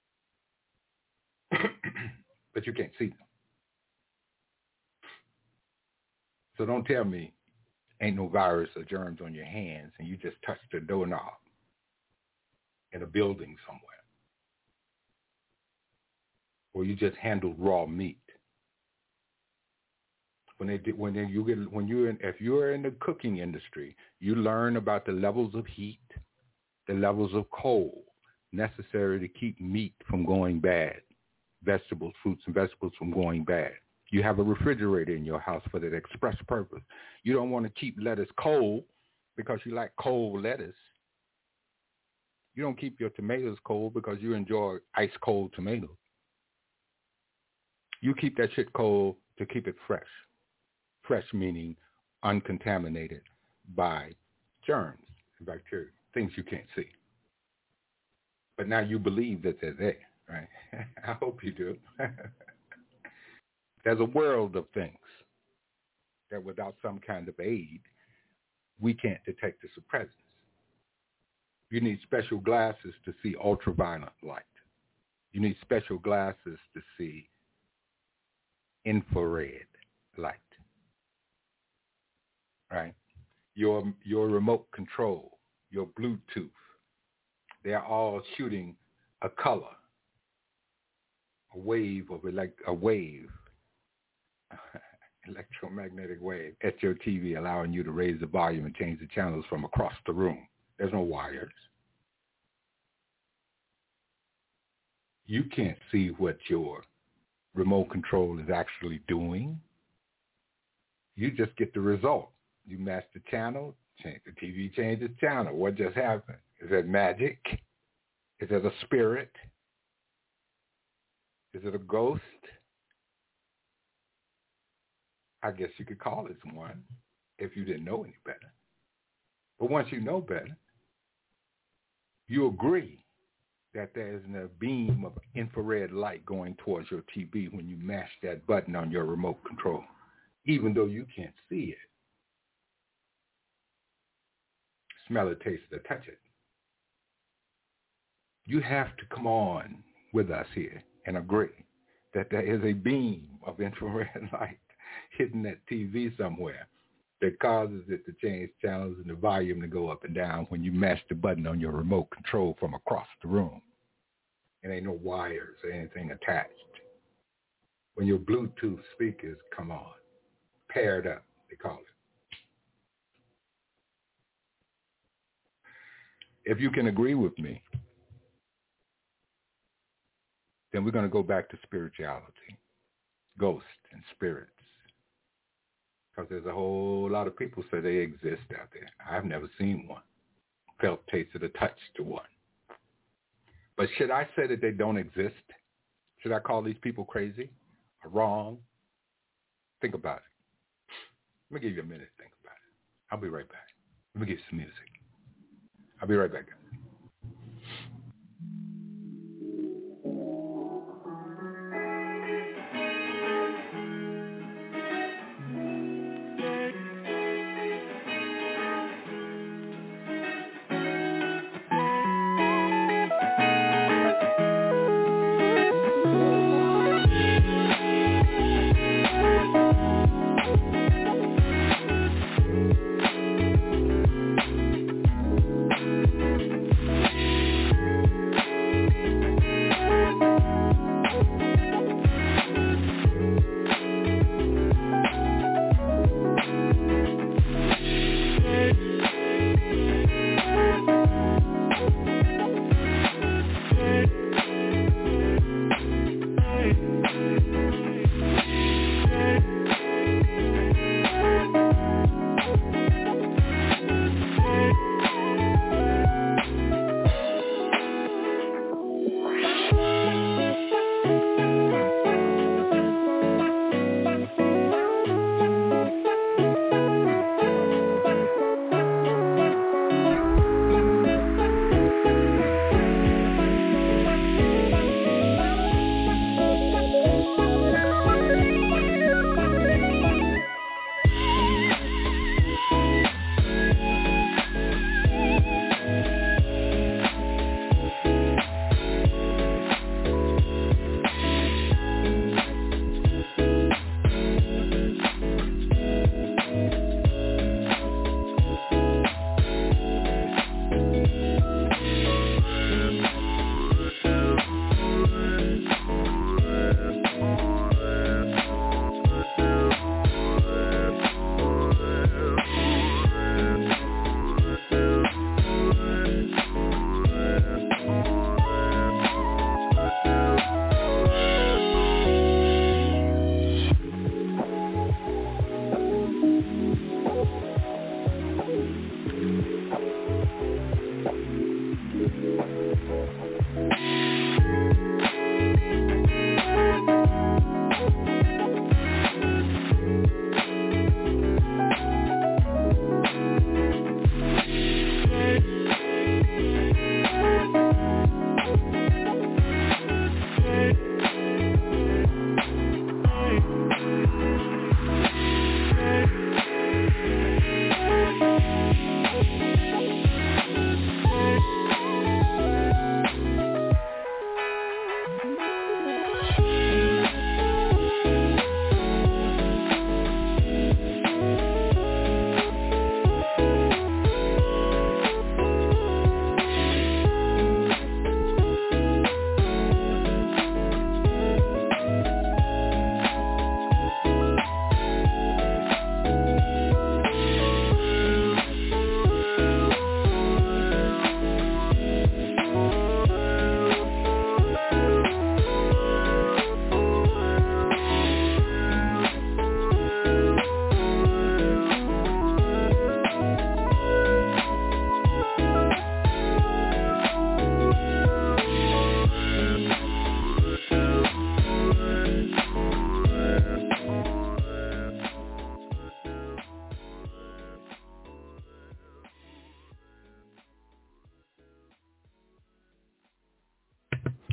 But you can't see them. So don't tell me ain't no virus or germs on your hands and you just touched a doorknob in a building somewhere. Or you just handled raw meat. If you're in the cooking industry, you learn about the levels of heat, the levels of cold necessary to keep meat from going bad, vegetables, fruits and vegetables from going bad. You have a refrigerator in your house for that express purpose. You don't want to keep lettuce cold because you like cold lettuce. You don't keep your tomatoes cold because you enjoy ice cold tomatoes. You keep that shit cold to keep it fresh. Fresh meaning uncontaminated by germs and bacteria, things you can't see. But now you believe that they're there, right? I hope you do. There's a world of things that without some kind of aid, we can't detect as a presence. You need special glasses to see ultraviolet light. You need special glasses to see infrared light, right? Your remote control, your Bluetooth, they're all shooting a color, a wave, electromagnetic wave at your TV, allowing you to raise the volume and change the channels from across the room. There's no wires. You can't see what your remote control is actually doing. You just get the result. You match the channel, change the TV, changes channel. What just happened? Is that magic? Is it a spirit? Is it a ghost? I guess you could call it one if you didn't know any better. But once you know better, you agree that there isn't a beam of infrared light going towards your TV when you mash that button on your remote control, even though you can't see it. Smell it, taste it, or touch it. You have to come on with us here and agree that there is a beam of infrared light hitting that TV somewhere that causes it to change channels and the volume to go up and down when you mash the button on your remote control from across the room. And ain't no wires or anything attached. When your Bluetooth speakers come on, paired up, they call it. If you can agree with me, then we're going to go back to spirituality, ghosts and spirits. Because there's a whole lot of people say they exist out there. I've never seen one, felt, tasted, or touched to one. But should I say that they don't exist? Should I call these people crazy or wrong? Think about it. Let me give you a minute to think about it. I'll be right back. Let me give you some music. I'll be right back, guys.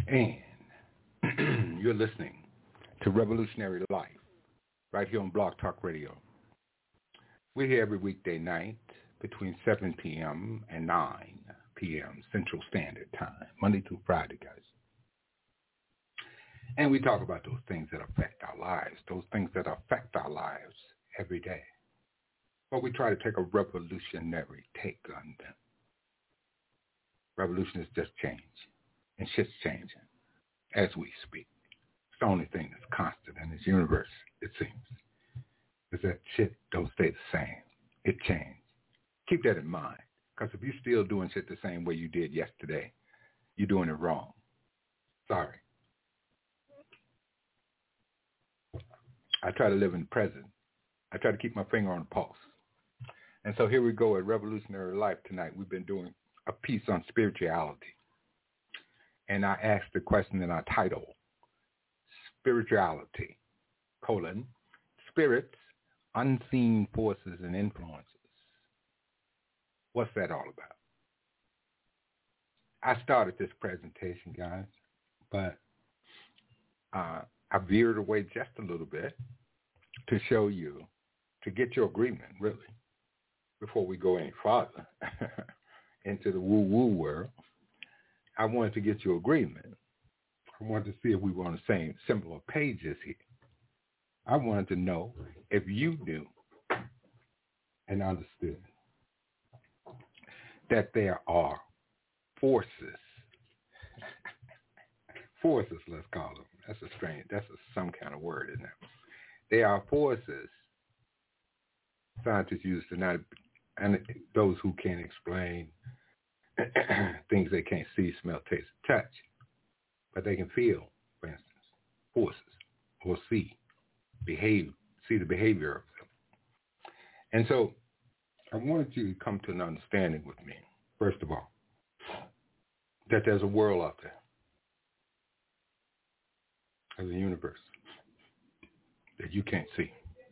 And you're listening to Revolutionary Life right here on Blog Talk Radio. We're here every weekday night between 7 p.m. and 9 p.m. Central Standard Time, Monday through Friday, guys. And we talk about those things that affect our lives, those things that affect our lives every day. But we try to take a revolutionary take on them. Revolution is just change, and shit's changing as we speak. It's the only thing that's constant in this universe, it seems, is that shit don't stay the same. It changed. Keep that in mind, because if you're still doing shit the same way you did yesterday, you're doing it wrong. Sorry. I try to live in the present. I try to keep my finger on the pulse. And so here we go at Revolutionary Life tonight. We've been doing a piece on spirituality. And I asked the question in our title, Spirituality, Spirits, Unseen Forces and Influences. What's that all about? I started this presentation, guys, but I veered away just a little bit to show you, to get your agreement, really, before we go any farther into the woo-woo world. I wanted to get your agreement. I wanted to see if we were on the same similar pages here. I wanted to know if you knew and understood that there are forces, let's call them. That's some kind of word, isn't it? There are forces scientists use tonight, and those who can't explain things they can't see, smell, taste, touch, but they can feel, for instance, forces, or see the behavior of them. And so I wanted you to come to an understanding with me, first of all, that there's a world out there, there's a universe that you can't see.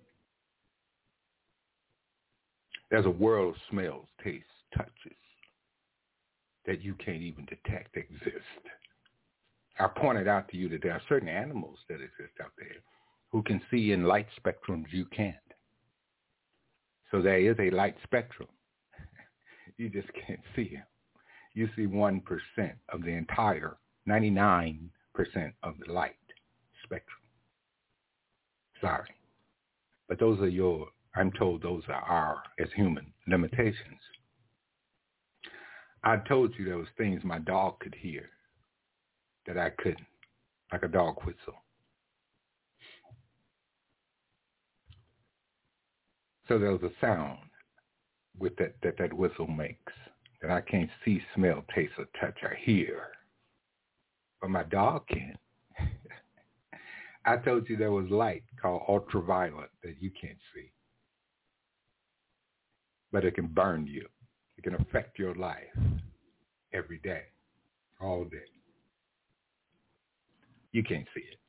There's a world of smells, tastes, touches that you can't even detect exist. I pointed out to you that there are certain animals that exist out there who can see in light spectrums you can't. So there is a light spectrum. You just can't see it. You see 1% of the entire 99% of the light spectrum. Sorry. But those are I'm told those are our, as human, limitations. I told you there was things my dog could hear that I couldn't, like a dog whistle. So there was a sound with that whistle makes that I can't see, smell, taste, or touch, or hear. But my dog can. I told you there was light called ultraviolet that you can't see. But it can burn you. It can affect your life every day, all day. You can't see it.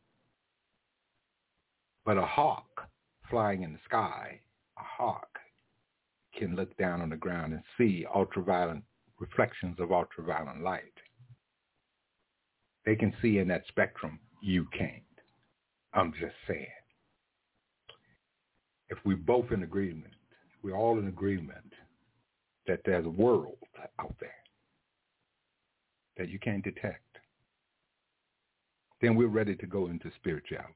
But a hawk flying in the sky, a hawk can look down on the ground and see ultraviolet reflections of ultraviolet light. They can see in that spectrum. You can't. I'm just saying. If we're both in agreement, we're all in agreement that there's a world out there that you can't detect, then we're ready to go into spirituality.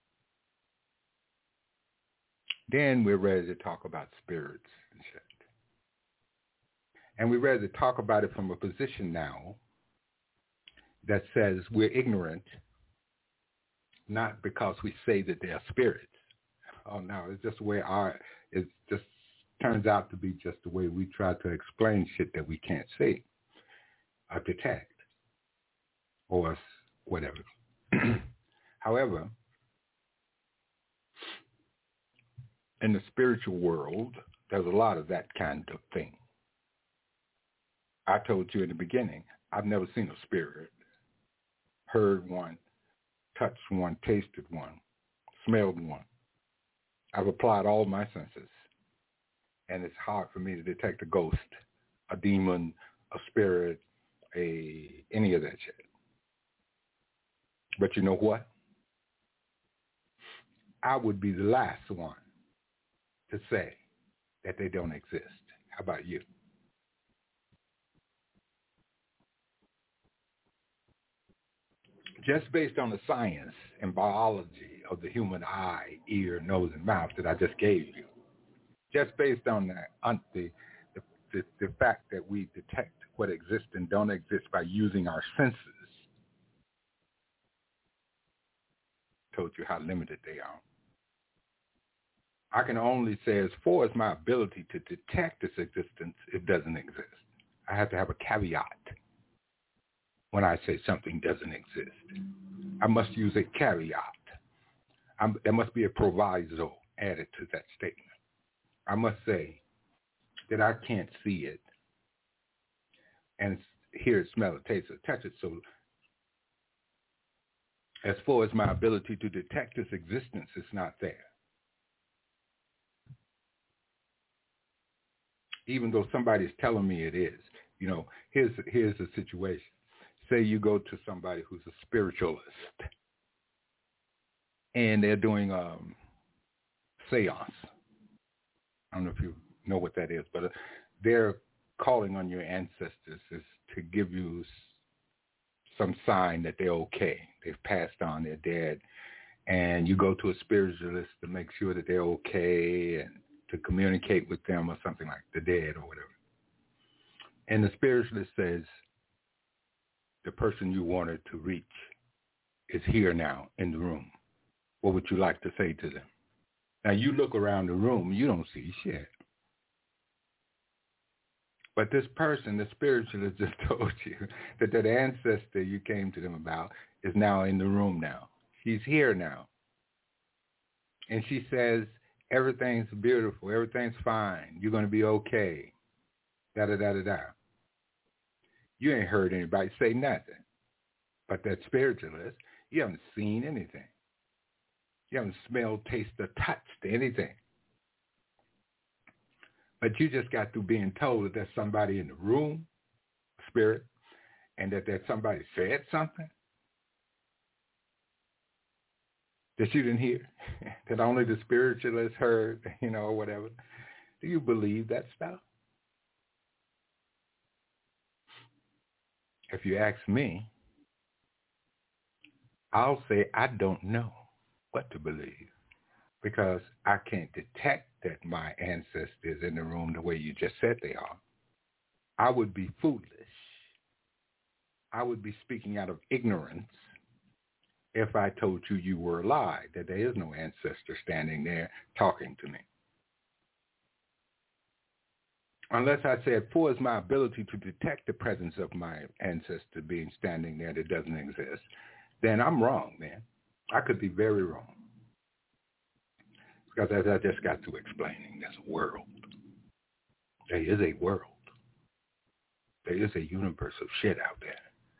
Then we're ready to talk about spirits and shit. And we're ready to talk about it from a position now that says we're ignorant, not because we say that they are spirits. Oh, no, it's just the way it just turns out to be just the way we try to explain shit that we can't see or detect or whatever. However, in the spiritual world, there's a lot of that kind of thing. I told you in the beginning, I've never seen a spirit, heard one, touched one, tasted one, smelled one. I've applied all my senses, and it's hard for me to detect a ghost, a demon, a spirit, any of that shit. But you know what? I would be the last one to say that they don't exist. How about you? Just based on the science and biology of the human eye, ear, nose, and mouth that I just gave you, just based on the fact that we detect what exists and don't exist by using our senses, told you how limited they are. I can only say, as far as my ability to detect its existence, it doesn't exist. I have to have a caveat when I say something doesn't exist. I must use a caveat. There must be a proviso added to that statement. I must say that I can't see it and hear it, smell it, taste it, touch it. So as far as my ability to detect its existence, it's not there. Even though somebody's telling me it is. You know, here's the situation. Say you go to somebody who's a spiritualist and they're doing seance. I don't know if you know what that is, but they're calling on your ancestors is to give you some sign that they're okay. They've passed on, they're dead. And you go to a spiritualist to make sure that they're okay and to communicate with them or something like the dead or whatever. And the spiritualist says, the person you wanted to reach is here now in the room. What would you like to say to them? Now you look around the room, you don't see shit. But this person, the spiritualist, just told you that that ancestor you came to them about is now in the room now. She's here now. And she says, everything's beautiful, everything's fine, you're going to be okay, da-da-da-da-da. You ain't heard anybody say nothing. But that spiritualist, you haven't seen anything. You haven't smelled, tasted, touched anything. But you just got through being told that there's somebody in the room, spirit, and that somebody said something that you didn't hear, that only the spiritualist heard, or whatever. Do you believe that stuff? If you ask me, I'll say I don't know what to believe because I can't detect that my ancestors in the room the way you just said they are. I would be foolish. I would be speaking out of ignorance if I told you you were a lie, that there is no ancestor standing there talking to me. Unless I said, for is my ability to detect the presence of my ancestor being standing there that doesn't exist, then I'm wrong, man. I could be very wrong. Because as I just got to explaining, there's a world. There is a world. There is a universe of shit out there.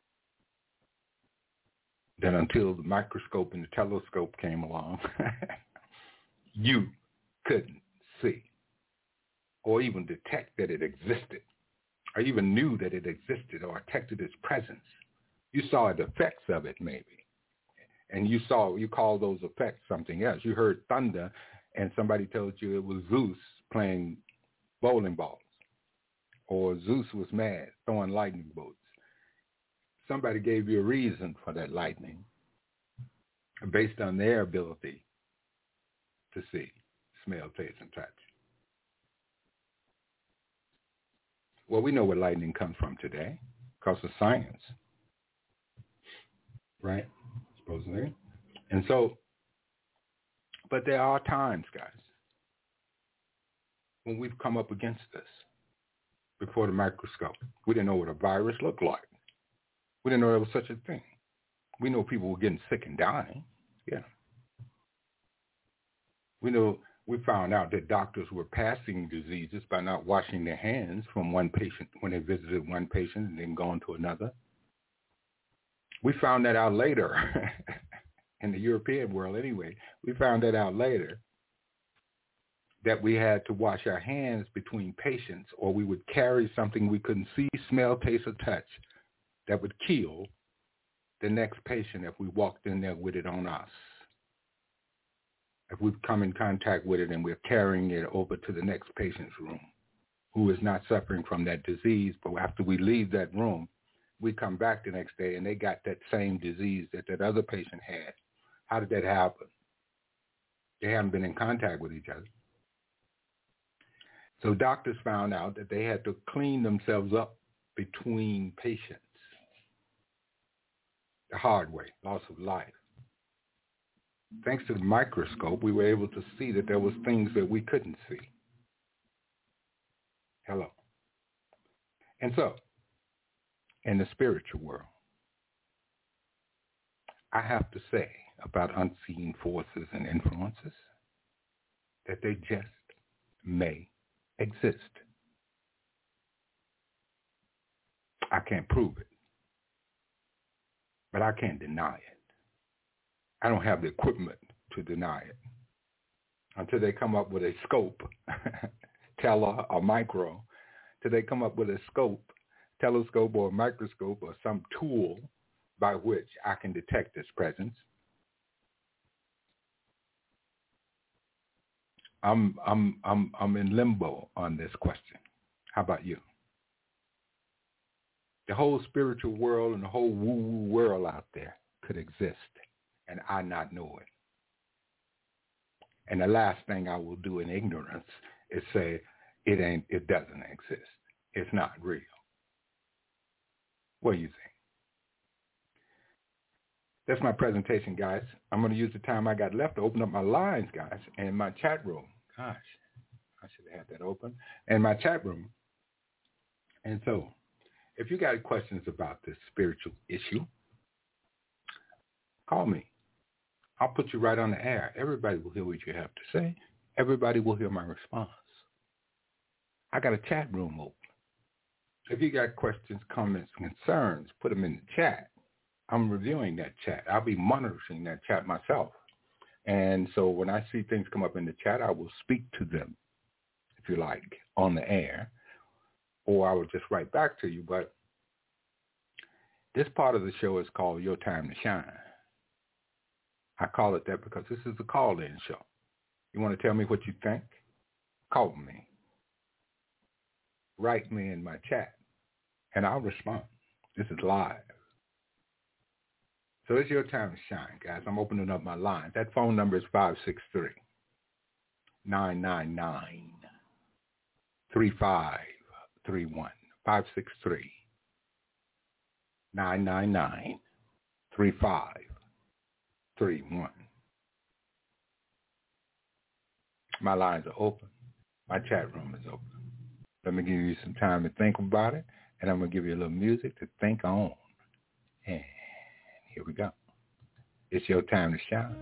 Then until the microscope and the telescope came along, you couldn't see or even detect that it existed, or even knew that it existed or detected its presence. You saw the effects of it maybe, and you called those effects something else. You heard thunder, and somebody told you it was Zeus playing bowling balls, or Zeus was mad throwing lightning bolts. Somebody gave you a reason for that lightning based on their ability to see, smell, taste, and touch. Well, we know where lightning comes from today because of science, right? Supposedly. And so, but there are times, guys, when we've come up against this before the microscope. We didn't know what a virus looked like. We didn't know there was such a thing. We know people were getting sick and dying. Yeah. We found out that doctors were passing diseases by not washing their hands from one patient when they visited one patient and then going to another. We found that out later in the European world anyway. We found that out later that we had to wash our hands between patients or we would carry something we couldn't see, smell, taste, or touch that would kill the next patient if we walked in there with it on us. If we've come in contact with it and we're carrying it over to the next patient's room who is not suffering from that disease, but after we leave that room, we come back the next day and they got that same disease that that other patient had. How did that happen? They haven't been in contact with each other. So doctors found out that they had to clean themselves up between patients. The hard way, loss of life. Thanks to the microscope, we were able to see that there was things that we couldn't see. Hello. And so, in the spiritual world, I have to say about unseen forces and influences that they just may exist. I can't prove it, but I can't deny it. I don't have the equipment to deny it until they come up with a scope, tele or micro, till they come up with a scope, telescope or microscope or some tool by which I can detect its presence. I'm in limbo on this question. How about you? The whole spiritual world and the whole woo-woo world out there could exist, and I not know it. And the last thing I will do in ignorance is say it doesn't exist. It's not real. What do you think? That's my presentation, guys. I'm going to use the time I got left to open up my lines, guys, and my chat room. Gosh, I should have had that open. And my chat room. And so, if you got questions about this spiritual issue, call me. I'll put you right on the air. Everybody will hear what you have to say. Everybody will hear my response. I got a chat room open. If you got questions, comments, concerns, put them in the chat. I'm reviewing that chat. I'll be monitoring that chat myself. And so when I see things come up in the chat, I will speak to them, if you like, on the air, or I will just write back to you. But this part of the show is called Your Time to Shine. I call it that because this is a call-in show. You want to tell me what you think? Call me. Write me in my chat, and I'll respond. This is live. So it's your time to shine, guys. I'm opening up my line. That phone number is 563-999-3531. 563-999-3531. My lines are open. My chat room is open. Let me give you some time to think about it, and I'm going to give you a little music to think on. And here we go. It's your time to shine.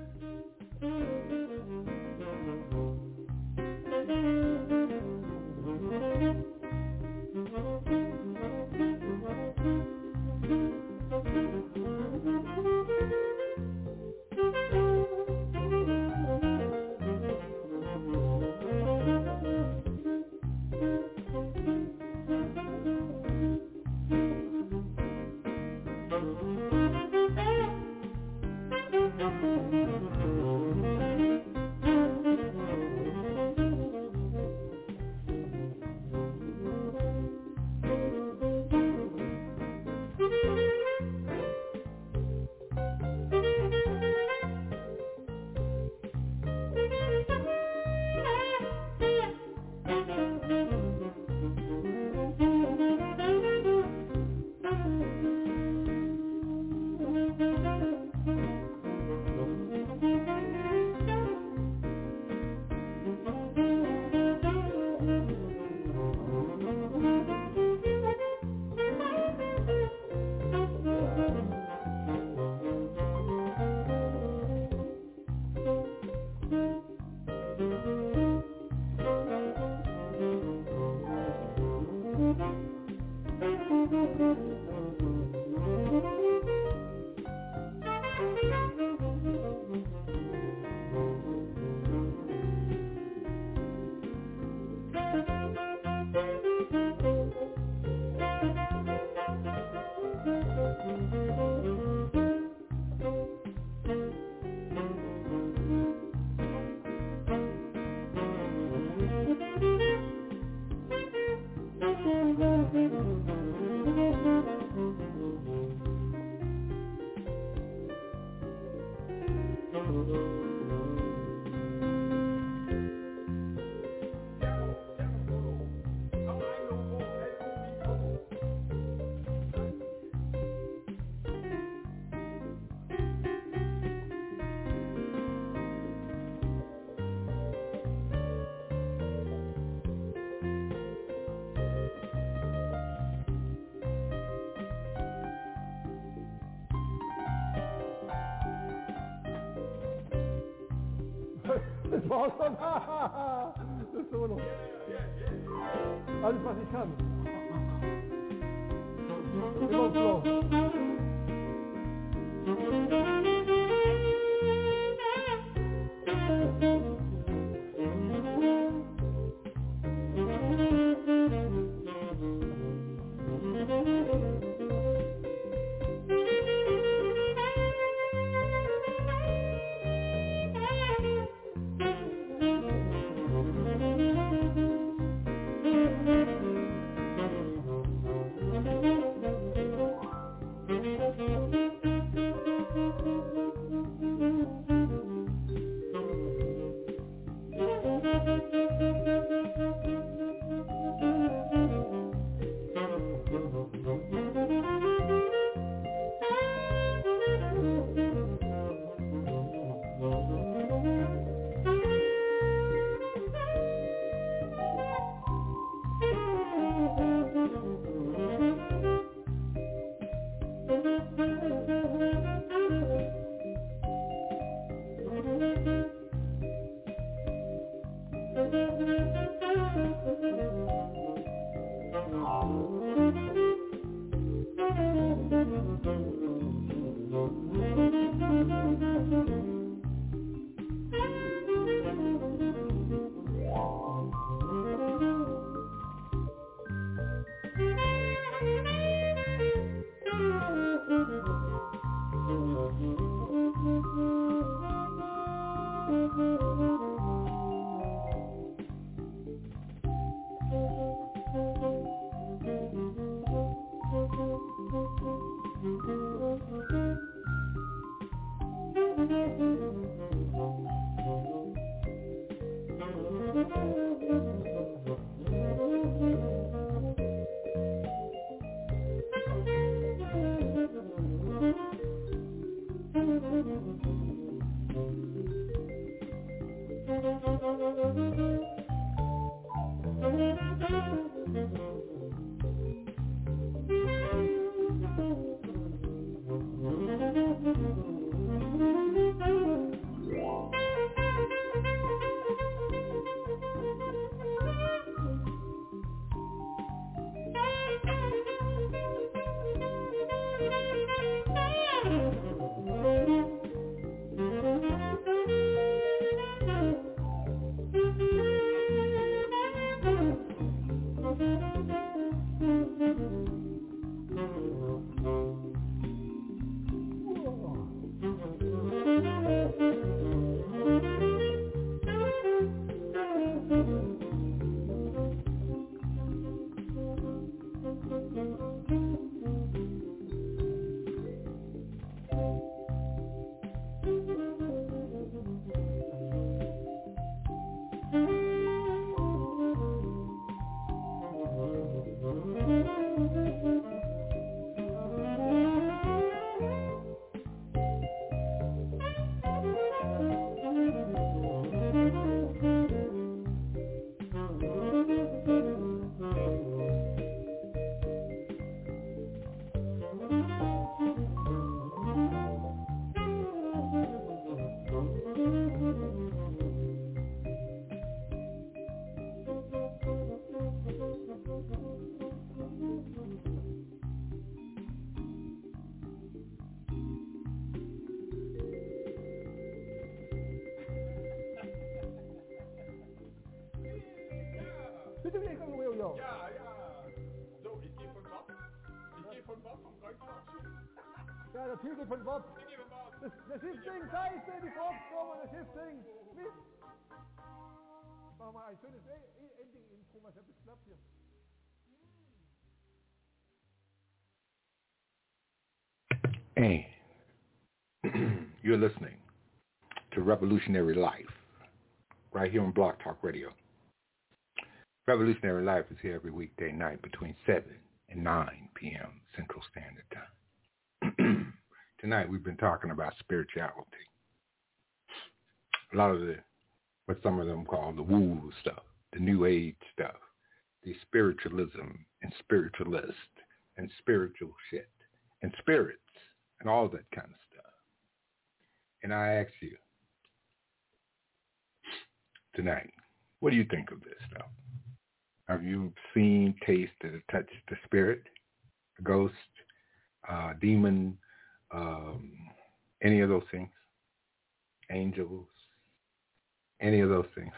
Sparsam. Das ist so noch. Alles, was ich kann. Immer im Flow. Bitte wieder kommen, Jojo. Ja. So, ich gehe von Bob. Vom Kreuzfahrtschiff. Ja, der Titel von Bob. Das Schiff singt, Scheiße, die Bob kommen, das Schiff singt. Mist. Machen wir ein schönes Ending-Intro, was ja bis klappt hier. Hey, you're listening to Revolutionary Life, right here on Blog Talk Radio. Revolutionary Life is here every weekday night between 7 and 9 p.m. Central Standard Time. Tonight we've been talking about spirituality. A lot of what some of them call the woo stuff, the New Age stuff, the spiritualism and spiritualist and spiritual shit and spirits and all that kind of stuff. And I ask you, tonight. What do you think of this, though? Have you seen, tasted, or touched the spirit, a ghost, demon, any of those things? Angels, any of those things?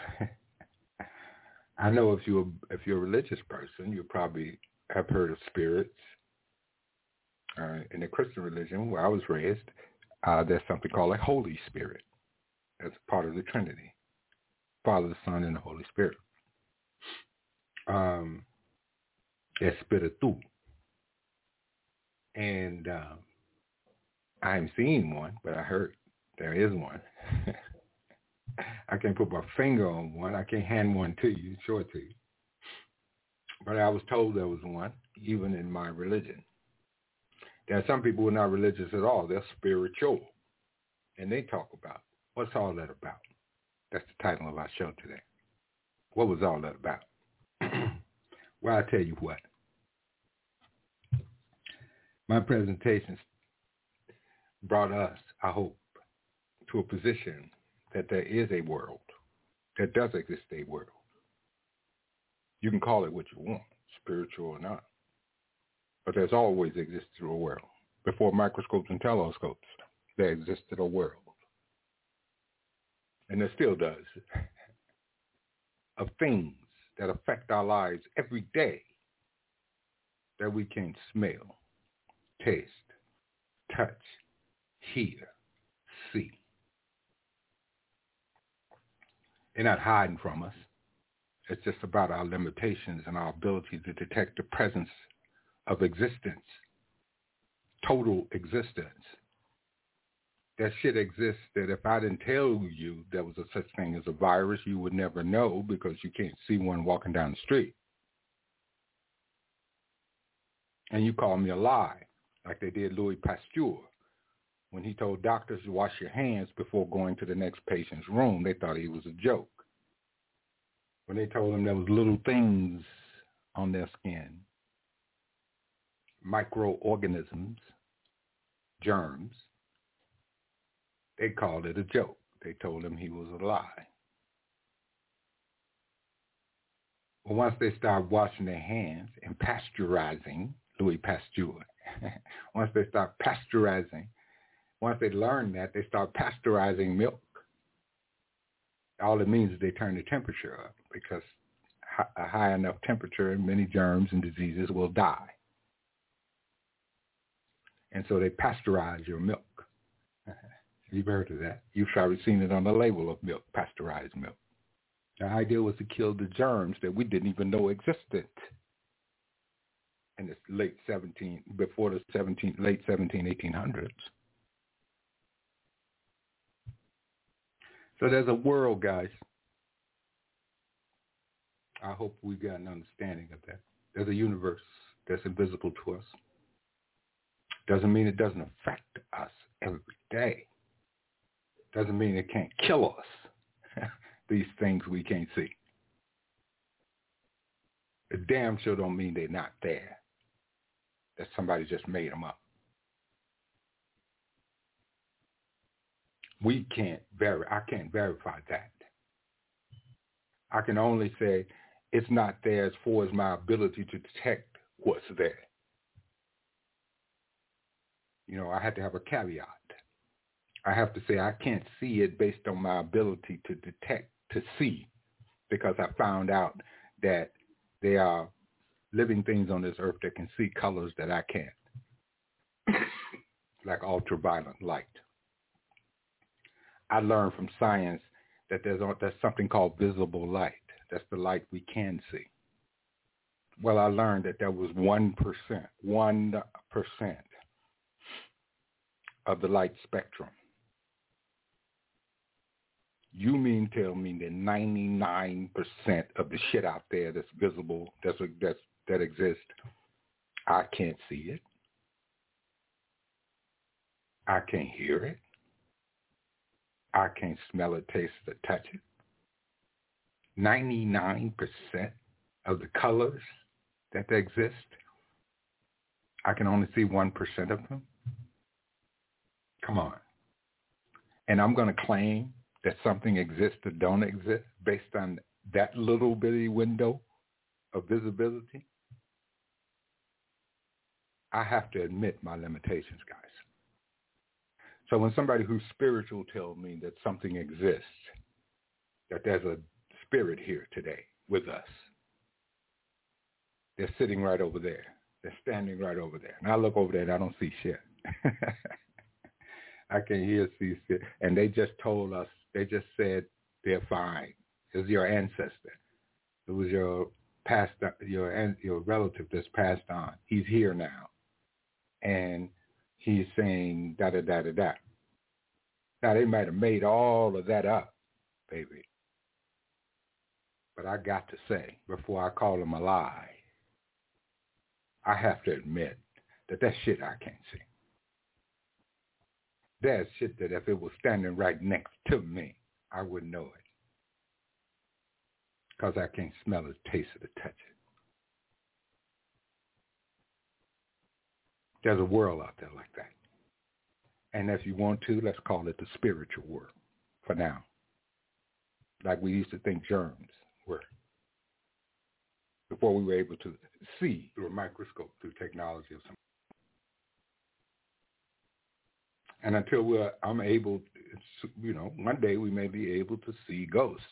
I know if you're a religious person, you probably have heard of spirits. In the Christian religion, where I was raised, there's something called a Holy Spirit. That's part of the Trinity. Father, the Son, and the Holy Spirit. Espiritu. And I haven't seen one, but I heard there is one. I can't put my finger on one. I can't hand one to you, show it to you. But I was told there was one, even in my religion. There are some people who are not religious at all. They're spiritual. And they talk about, what's all that about? That's the title of our show today. What was all that about? Well, I'll tell you what. My presentations brought us, I hope, to a position that there is a world, that does exist a world. You can call it what you want, spiritual or not. But there's always existed a world. Before microscopes and telescopes, there existed a world. And there still does. Of things that affect our lives every day that we can smell, taste, touch, hear, see. They're not hiding from us. It's just about our limitations and our ability to detect the presence of existence, total existence. That shit exists that if I didn't tell you there was a such thing as a virus, you would never know because you can't see one walking down the street. And you call me a lie, like they did Louis Pasteur. When he told doctors to wash your hands before going to the next patient's room, they thought he was a joke. When they told him there was little things on their skin, microorganisms, germs, they called it a joke. They told him he was a lie. Well, once they started washing their hands and pasteurizing, Louis Pasteur, once they start pasteurizing, once they learned that, they start pasteurizing milk. All it means is they turn the temperature up because a high enough temperature and many germs and diseases will die. And so they pasteurize your milk. You've heard of that. You've probably seen it on the label of milk, pasteurized milk. The idea was to kill the germs that we didn't even know existed in the late 1800s. So there's a world, guys. I hope we got an understanding of that. There's a universe that's invisible to us. Doesn't mean it doesn't affect us every day. Doesn't mean it can't kill us. These things we can't see. It damn sure don't mean they're not there. That somebody just made them up. I can't verify that. I can only say it's not there as far as my ability to detect what's there. You know, I have to have a caveat. I have to say I can't see it based on my ability to detect, to see, because I found out that there are living things on this earth that can see colors that I can't, like ultraviolet light. I learned from science that there's something called visible light. That's the light we can see. Well, I learned that there was 1% of the light spectrum. You mean tell me that 99% of the shit out there that's visible, that exists, I can't see it. I can't hear it. I can't smell it, taste it, touch it. 99% of the colors that exist, I can only see 1% of them. Come on. And I'm going to claim that something exists or don't exist based on that little bitty window of visibility, I have to admit my limitations, guys. So when somebody who's spiritual tells me that something exists, that there's a spirit here today with us, they're sitting right over there. They're standing right over there. And I look over there and I don't see shit. I can see shit. And they just told us, they just said they're fine. It was your ancestor. It was your relative that's passed on. He's here now. And he's saying da-da-da-da-da. Now, they might have made all of that up, baby. But I got to say, before I call him a lie, I have to admit that shit I can't see. There's shit that if it was standing right next to me, I wouldn't know it. Because I can't smell it, taste it, or touch it. There's a world out there like that. And if you want to, let's call it the spiritual world for now. Like we used to think germs were. Before we were able to see through a microscope, through technology or something. And until I'm able, one day we may be able to see ghosts.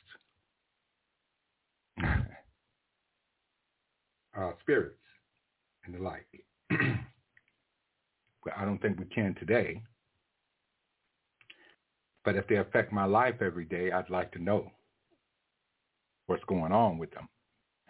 Spirits and the like. But I don't think we can today. But if they affect my life every day, I'd like to know what's going on with them.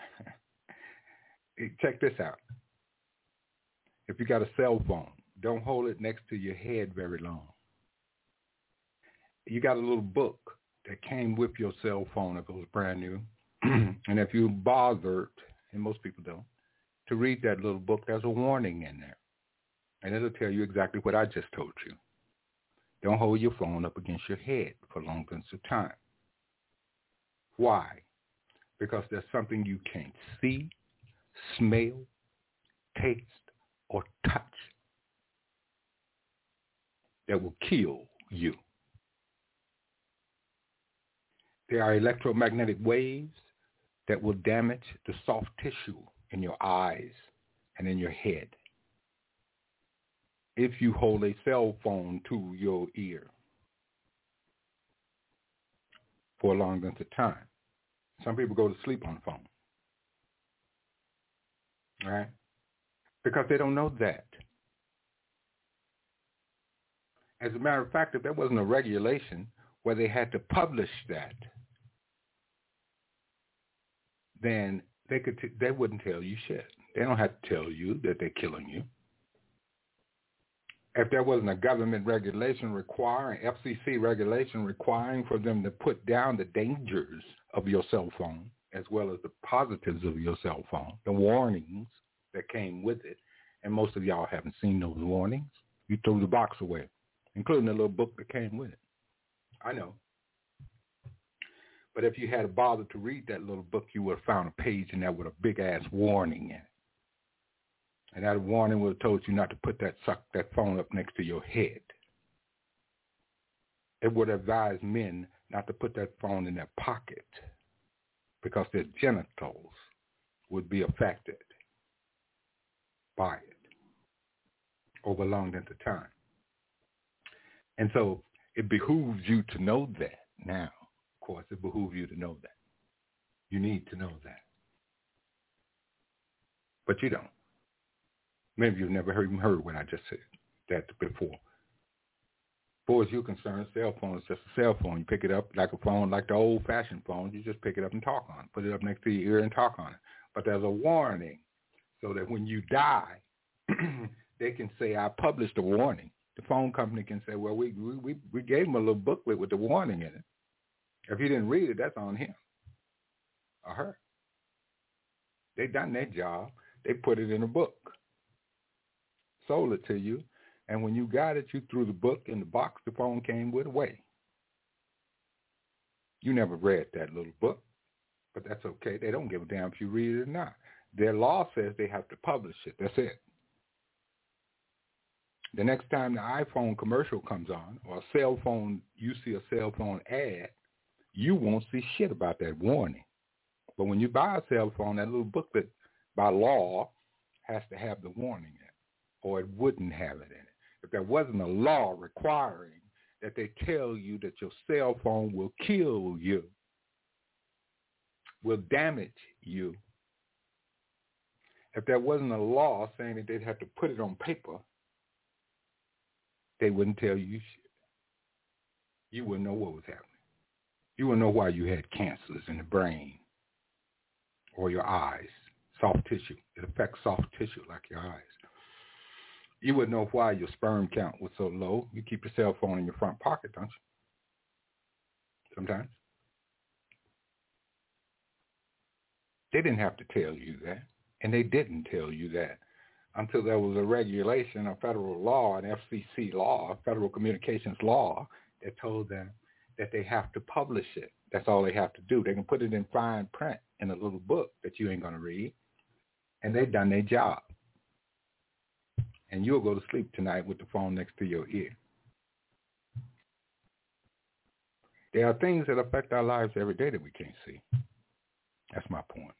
Check this out. If you got a cell phone, don't hold it next to your head very long. You got a little book that came with your cell phone if it was brand new. And if you bothered, and most people don't, to read that little book, there's a warning in there. And it'll tell you exactly what I just told you. Don't hold your phone up against your head for long periods of time. Why? Because there's something you can't see, smell, taste, or touch that will kill you. There are electromagnetic waves that will damage the soft tissue in your eyes and in your head if you hold a cell phone to your ear for a long length of time. Some people go to sleep on the phone, right? Because they don't know that. As a matter of fact, if there wasn't a regulation where they had to publish that, then they wouldn't tell you shit. They don't have to tell you that they're killing you. If there wasn't a government regulation requiring, FCC regulation requiring for them to put down the dangers of your cell phone, as well as the positives of your cell phone, the warnings that came with it, and most of y'all haven't seen those warnings, you threw the box away, including the little book that came with it. I know. But if you had bothered to read that little book, you would have found a page in there with a big-ass warning in it. And that warning would have told you not to put that phone up next to your head. It would advise men not to put that phone in their pocket because their genitals would be affected by it over a long length of time. And so it behooves you to know that now. Of course, it behooves you to know that. You need to know that. But you don't. Maybe you've never even heard what I just said that before. As far as you're concerned, cell phone is just a cell phone. You pick it up like a phone, like the old-fashioned phone. You just pick it up and talk on it. Put it up next to your ear and talk on it. But there's a warning so that when you die, they can say, I published a warning. The phone company can say, well, we gave him a little booklet with the warning in it. If he didn't read it, that's on him or her. They done their job. They put it in a book, sold it to you, and when you got it, you threw the book in the box the phone came with away. You never read that little book, but that's okay. They don't give a damn if you read it or not. Their law says they have to publish it. That's it. The next time the iPhone commercial comes on or a cell phone, you see a cell phone ad, you won't see shit about that warning. But when you buy a cell phone, that little booklet by law has to have the warning in it, or it wouldn't have it in it. If there wasn't a law requiring that they tell you that your cell phone will kill you, will damage you, if there wasn't a law saying that they'd have to put it on paper, they wouldn't tell you shit. You wouldn't know what was happening. You wouldn't know why you had cancers in the brain or your eyes, soft tissue. It affects soft tissue like your eyes. You wouldn't know why your sperm count was so low. You keep your cell phone in your front pocket, don't you? Sometimes. They didn't have to tell you that, and they didn't tell you that until there was a regulation, a federal law, an FCC law, a Federal Communications Law, that told them that they have to publish it. That's all they have to do. They can put it in fine print in a little book that you ain't going to read, and they've done their job. And you'll go to sleep tonight with the phone next to your ear. There are things that affect our lives every day that we can't see. That's my point.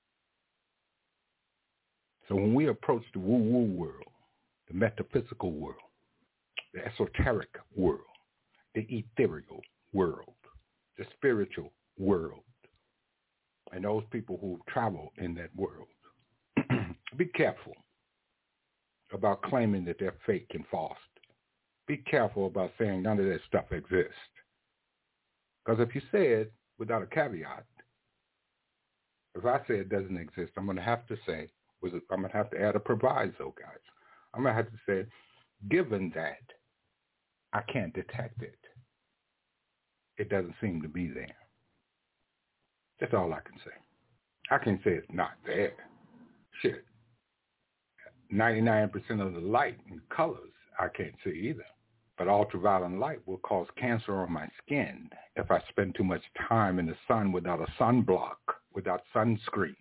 So when we approach the woo-woo world, the metaphysical world, the esoteric world, the ethereal world, the spiritual world, and those people who travel in that world, be careful about claiming that they're fake and false. Be careful about saying none of that stuff exists. Because if you say it without a caveat, if I say it doesn't exist, I'm going to have to say, I'm going to have to add a proviso, guys. I'm going to have to say, given that I can't detect it, it doesn't seem to be there. That's all I can say. I can say it's not there. Shit. 99% of the light and colors I can't see either. But ultraviolet light will cause cancer on my skin if I spend too much time in the sun without a sunblock, without sunscreen.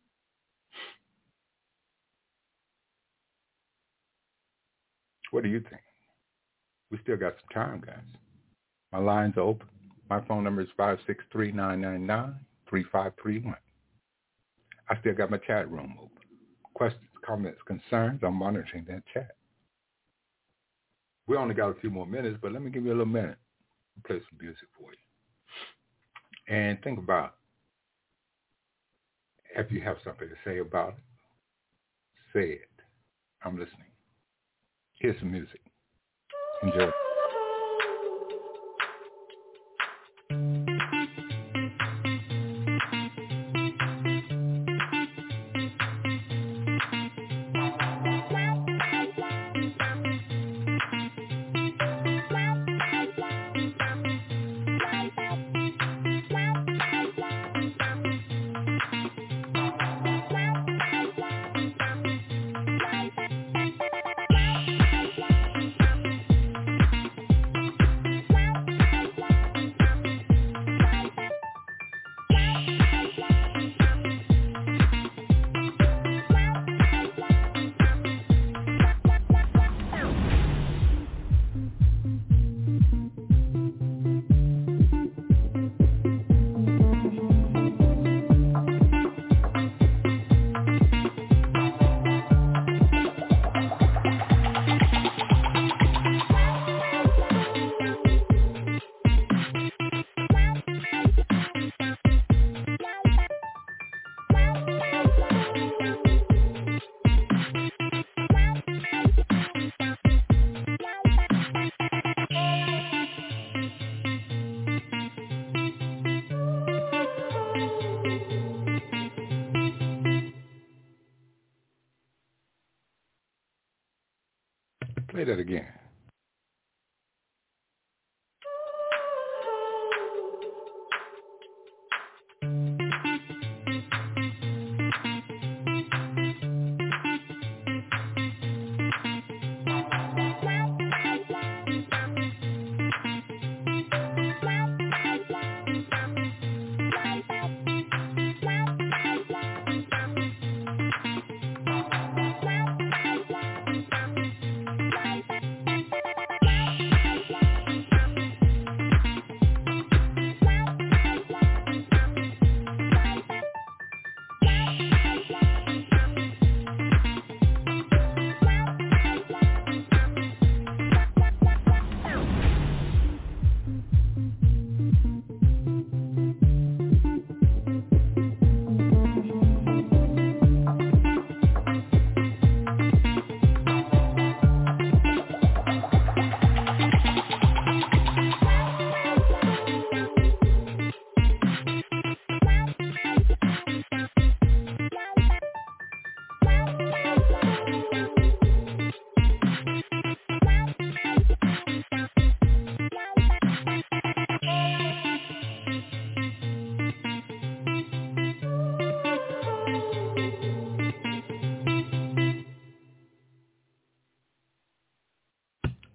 What do you think? We still got some time, guys. My lines are open. My phone number is 563-999-3531. I still got my chat room open. Questions, comments, concerns, I'm monitoring that chat. We only got a few more minutes, but let me give you a little minute to play some music for you. And think about it. If you have something to say about it, say it. I'm listening. Here's some music. Enjoy. Play that again.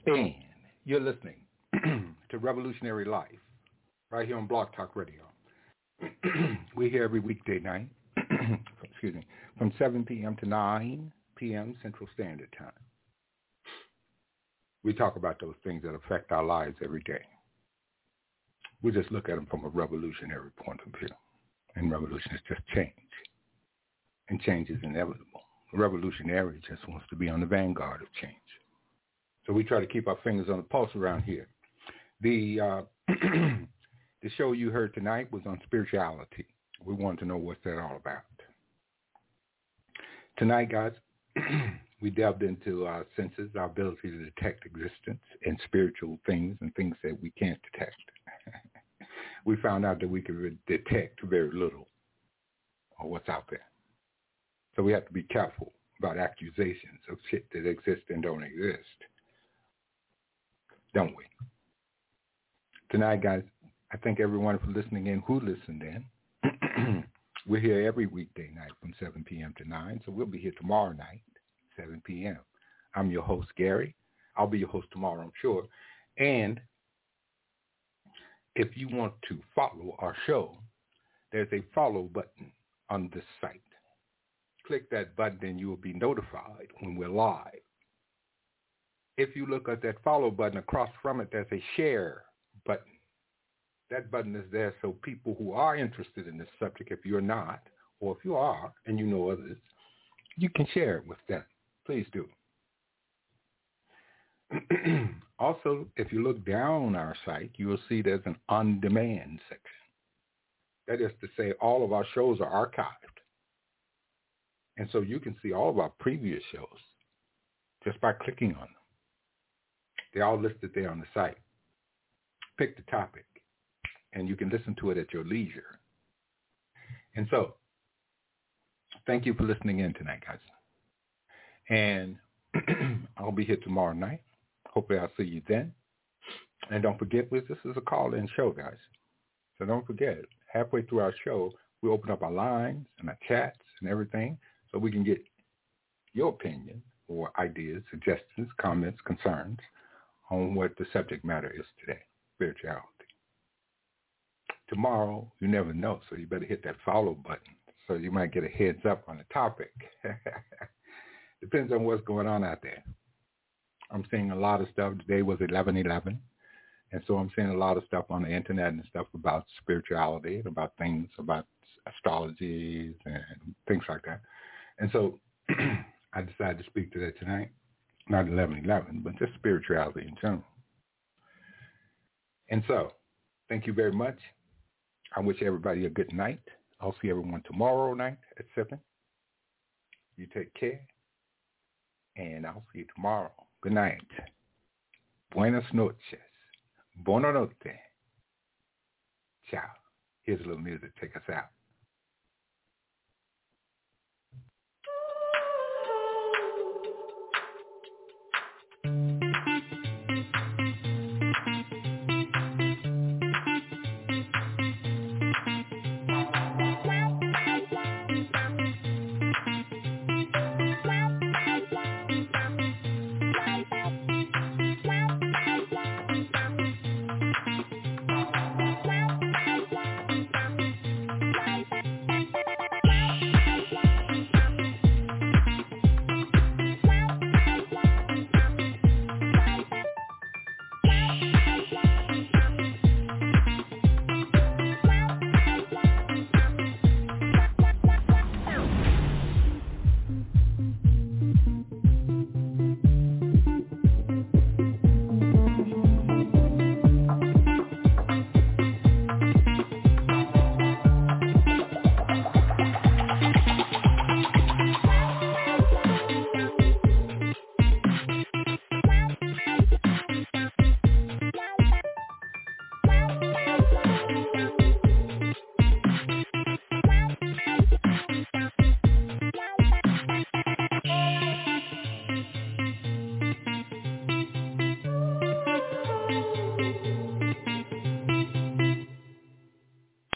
And you're listening to Revolutionary Life right here on Blog Talk Radio. We're here every weekday night, excuse me, from 7 p.m. to 9 p.m. Central Standard Time. We talk about those things that affect our lives every day. We just look at them from a revolutionary point of view. And revolution is just change. And change is inevitable. A revolutionary just wants to be on the vanguard of change. So we try to keep our fingers on the pulse around here. The show you heard tonight was on spirituality. We wanted to know what's that all about. Tonight, guys, we delved into our senses, our ability to detect existence and spiritual things and things that we can't detect. We found out that we can detect very little of what's out there. So we have to be careful about accusations of shit that exists and don't exist. Don't we? Tonight, guys, I thank everyone for listening in who listened in. We're here every weekday night from 7 p.m. to 9, so we'll be here tomorrow night, 7 p.m. I'm your host, Gary. I'll be your host tomorrow, I'm sure. And if you want to follow our show, there's a follow button on this site. Click that button and you will be notified when we're live. If you look at that follow button, across from it, there's a share button. That button is there so people who are interested in this subject, if you're not, or if you are and you know others, you can share it with them. Please do. Also, if you look down our site, you will see there's an on-demand section. That is to say, all of our shows are archived. And so you can see all of our previous shows just by clicking on them. They're all listed there on the site. Pick the topic, and you can listen to it at your leisure. And so, thank you for listening in tonight, guys. And I'll be here tomorrow night. Hopefully I'll see you then. And don't forget, this is a call-in show, guys. So don't forget, halfway through our show, we open up our lines and our chats and everything so we can get your opinion or ideas, suggestions, comments, concerns on what the subject matter is today, spirituality. Tomorrow, you never know, so you better hit that follow button so you might get a heads up on the topic. Depends on what's going on out there. I'm seeing a lot of stuff. Today was 11/11, and so I'm seeing a lot of stuff on the internet and stuff about spirituality and about things about astrology and things like that. And so I decided to speak to that tonight. Not 11/11, but just spirituality in general. And so, thank you very much. I wish everybody a good night. I'll see everyone tomorrow night at 7. You take care, and I'll see you tomorrow. Good night. Buenas noches. Buona notte. Ciao. Here's a little music. Take us out.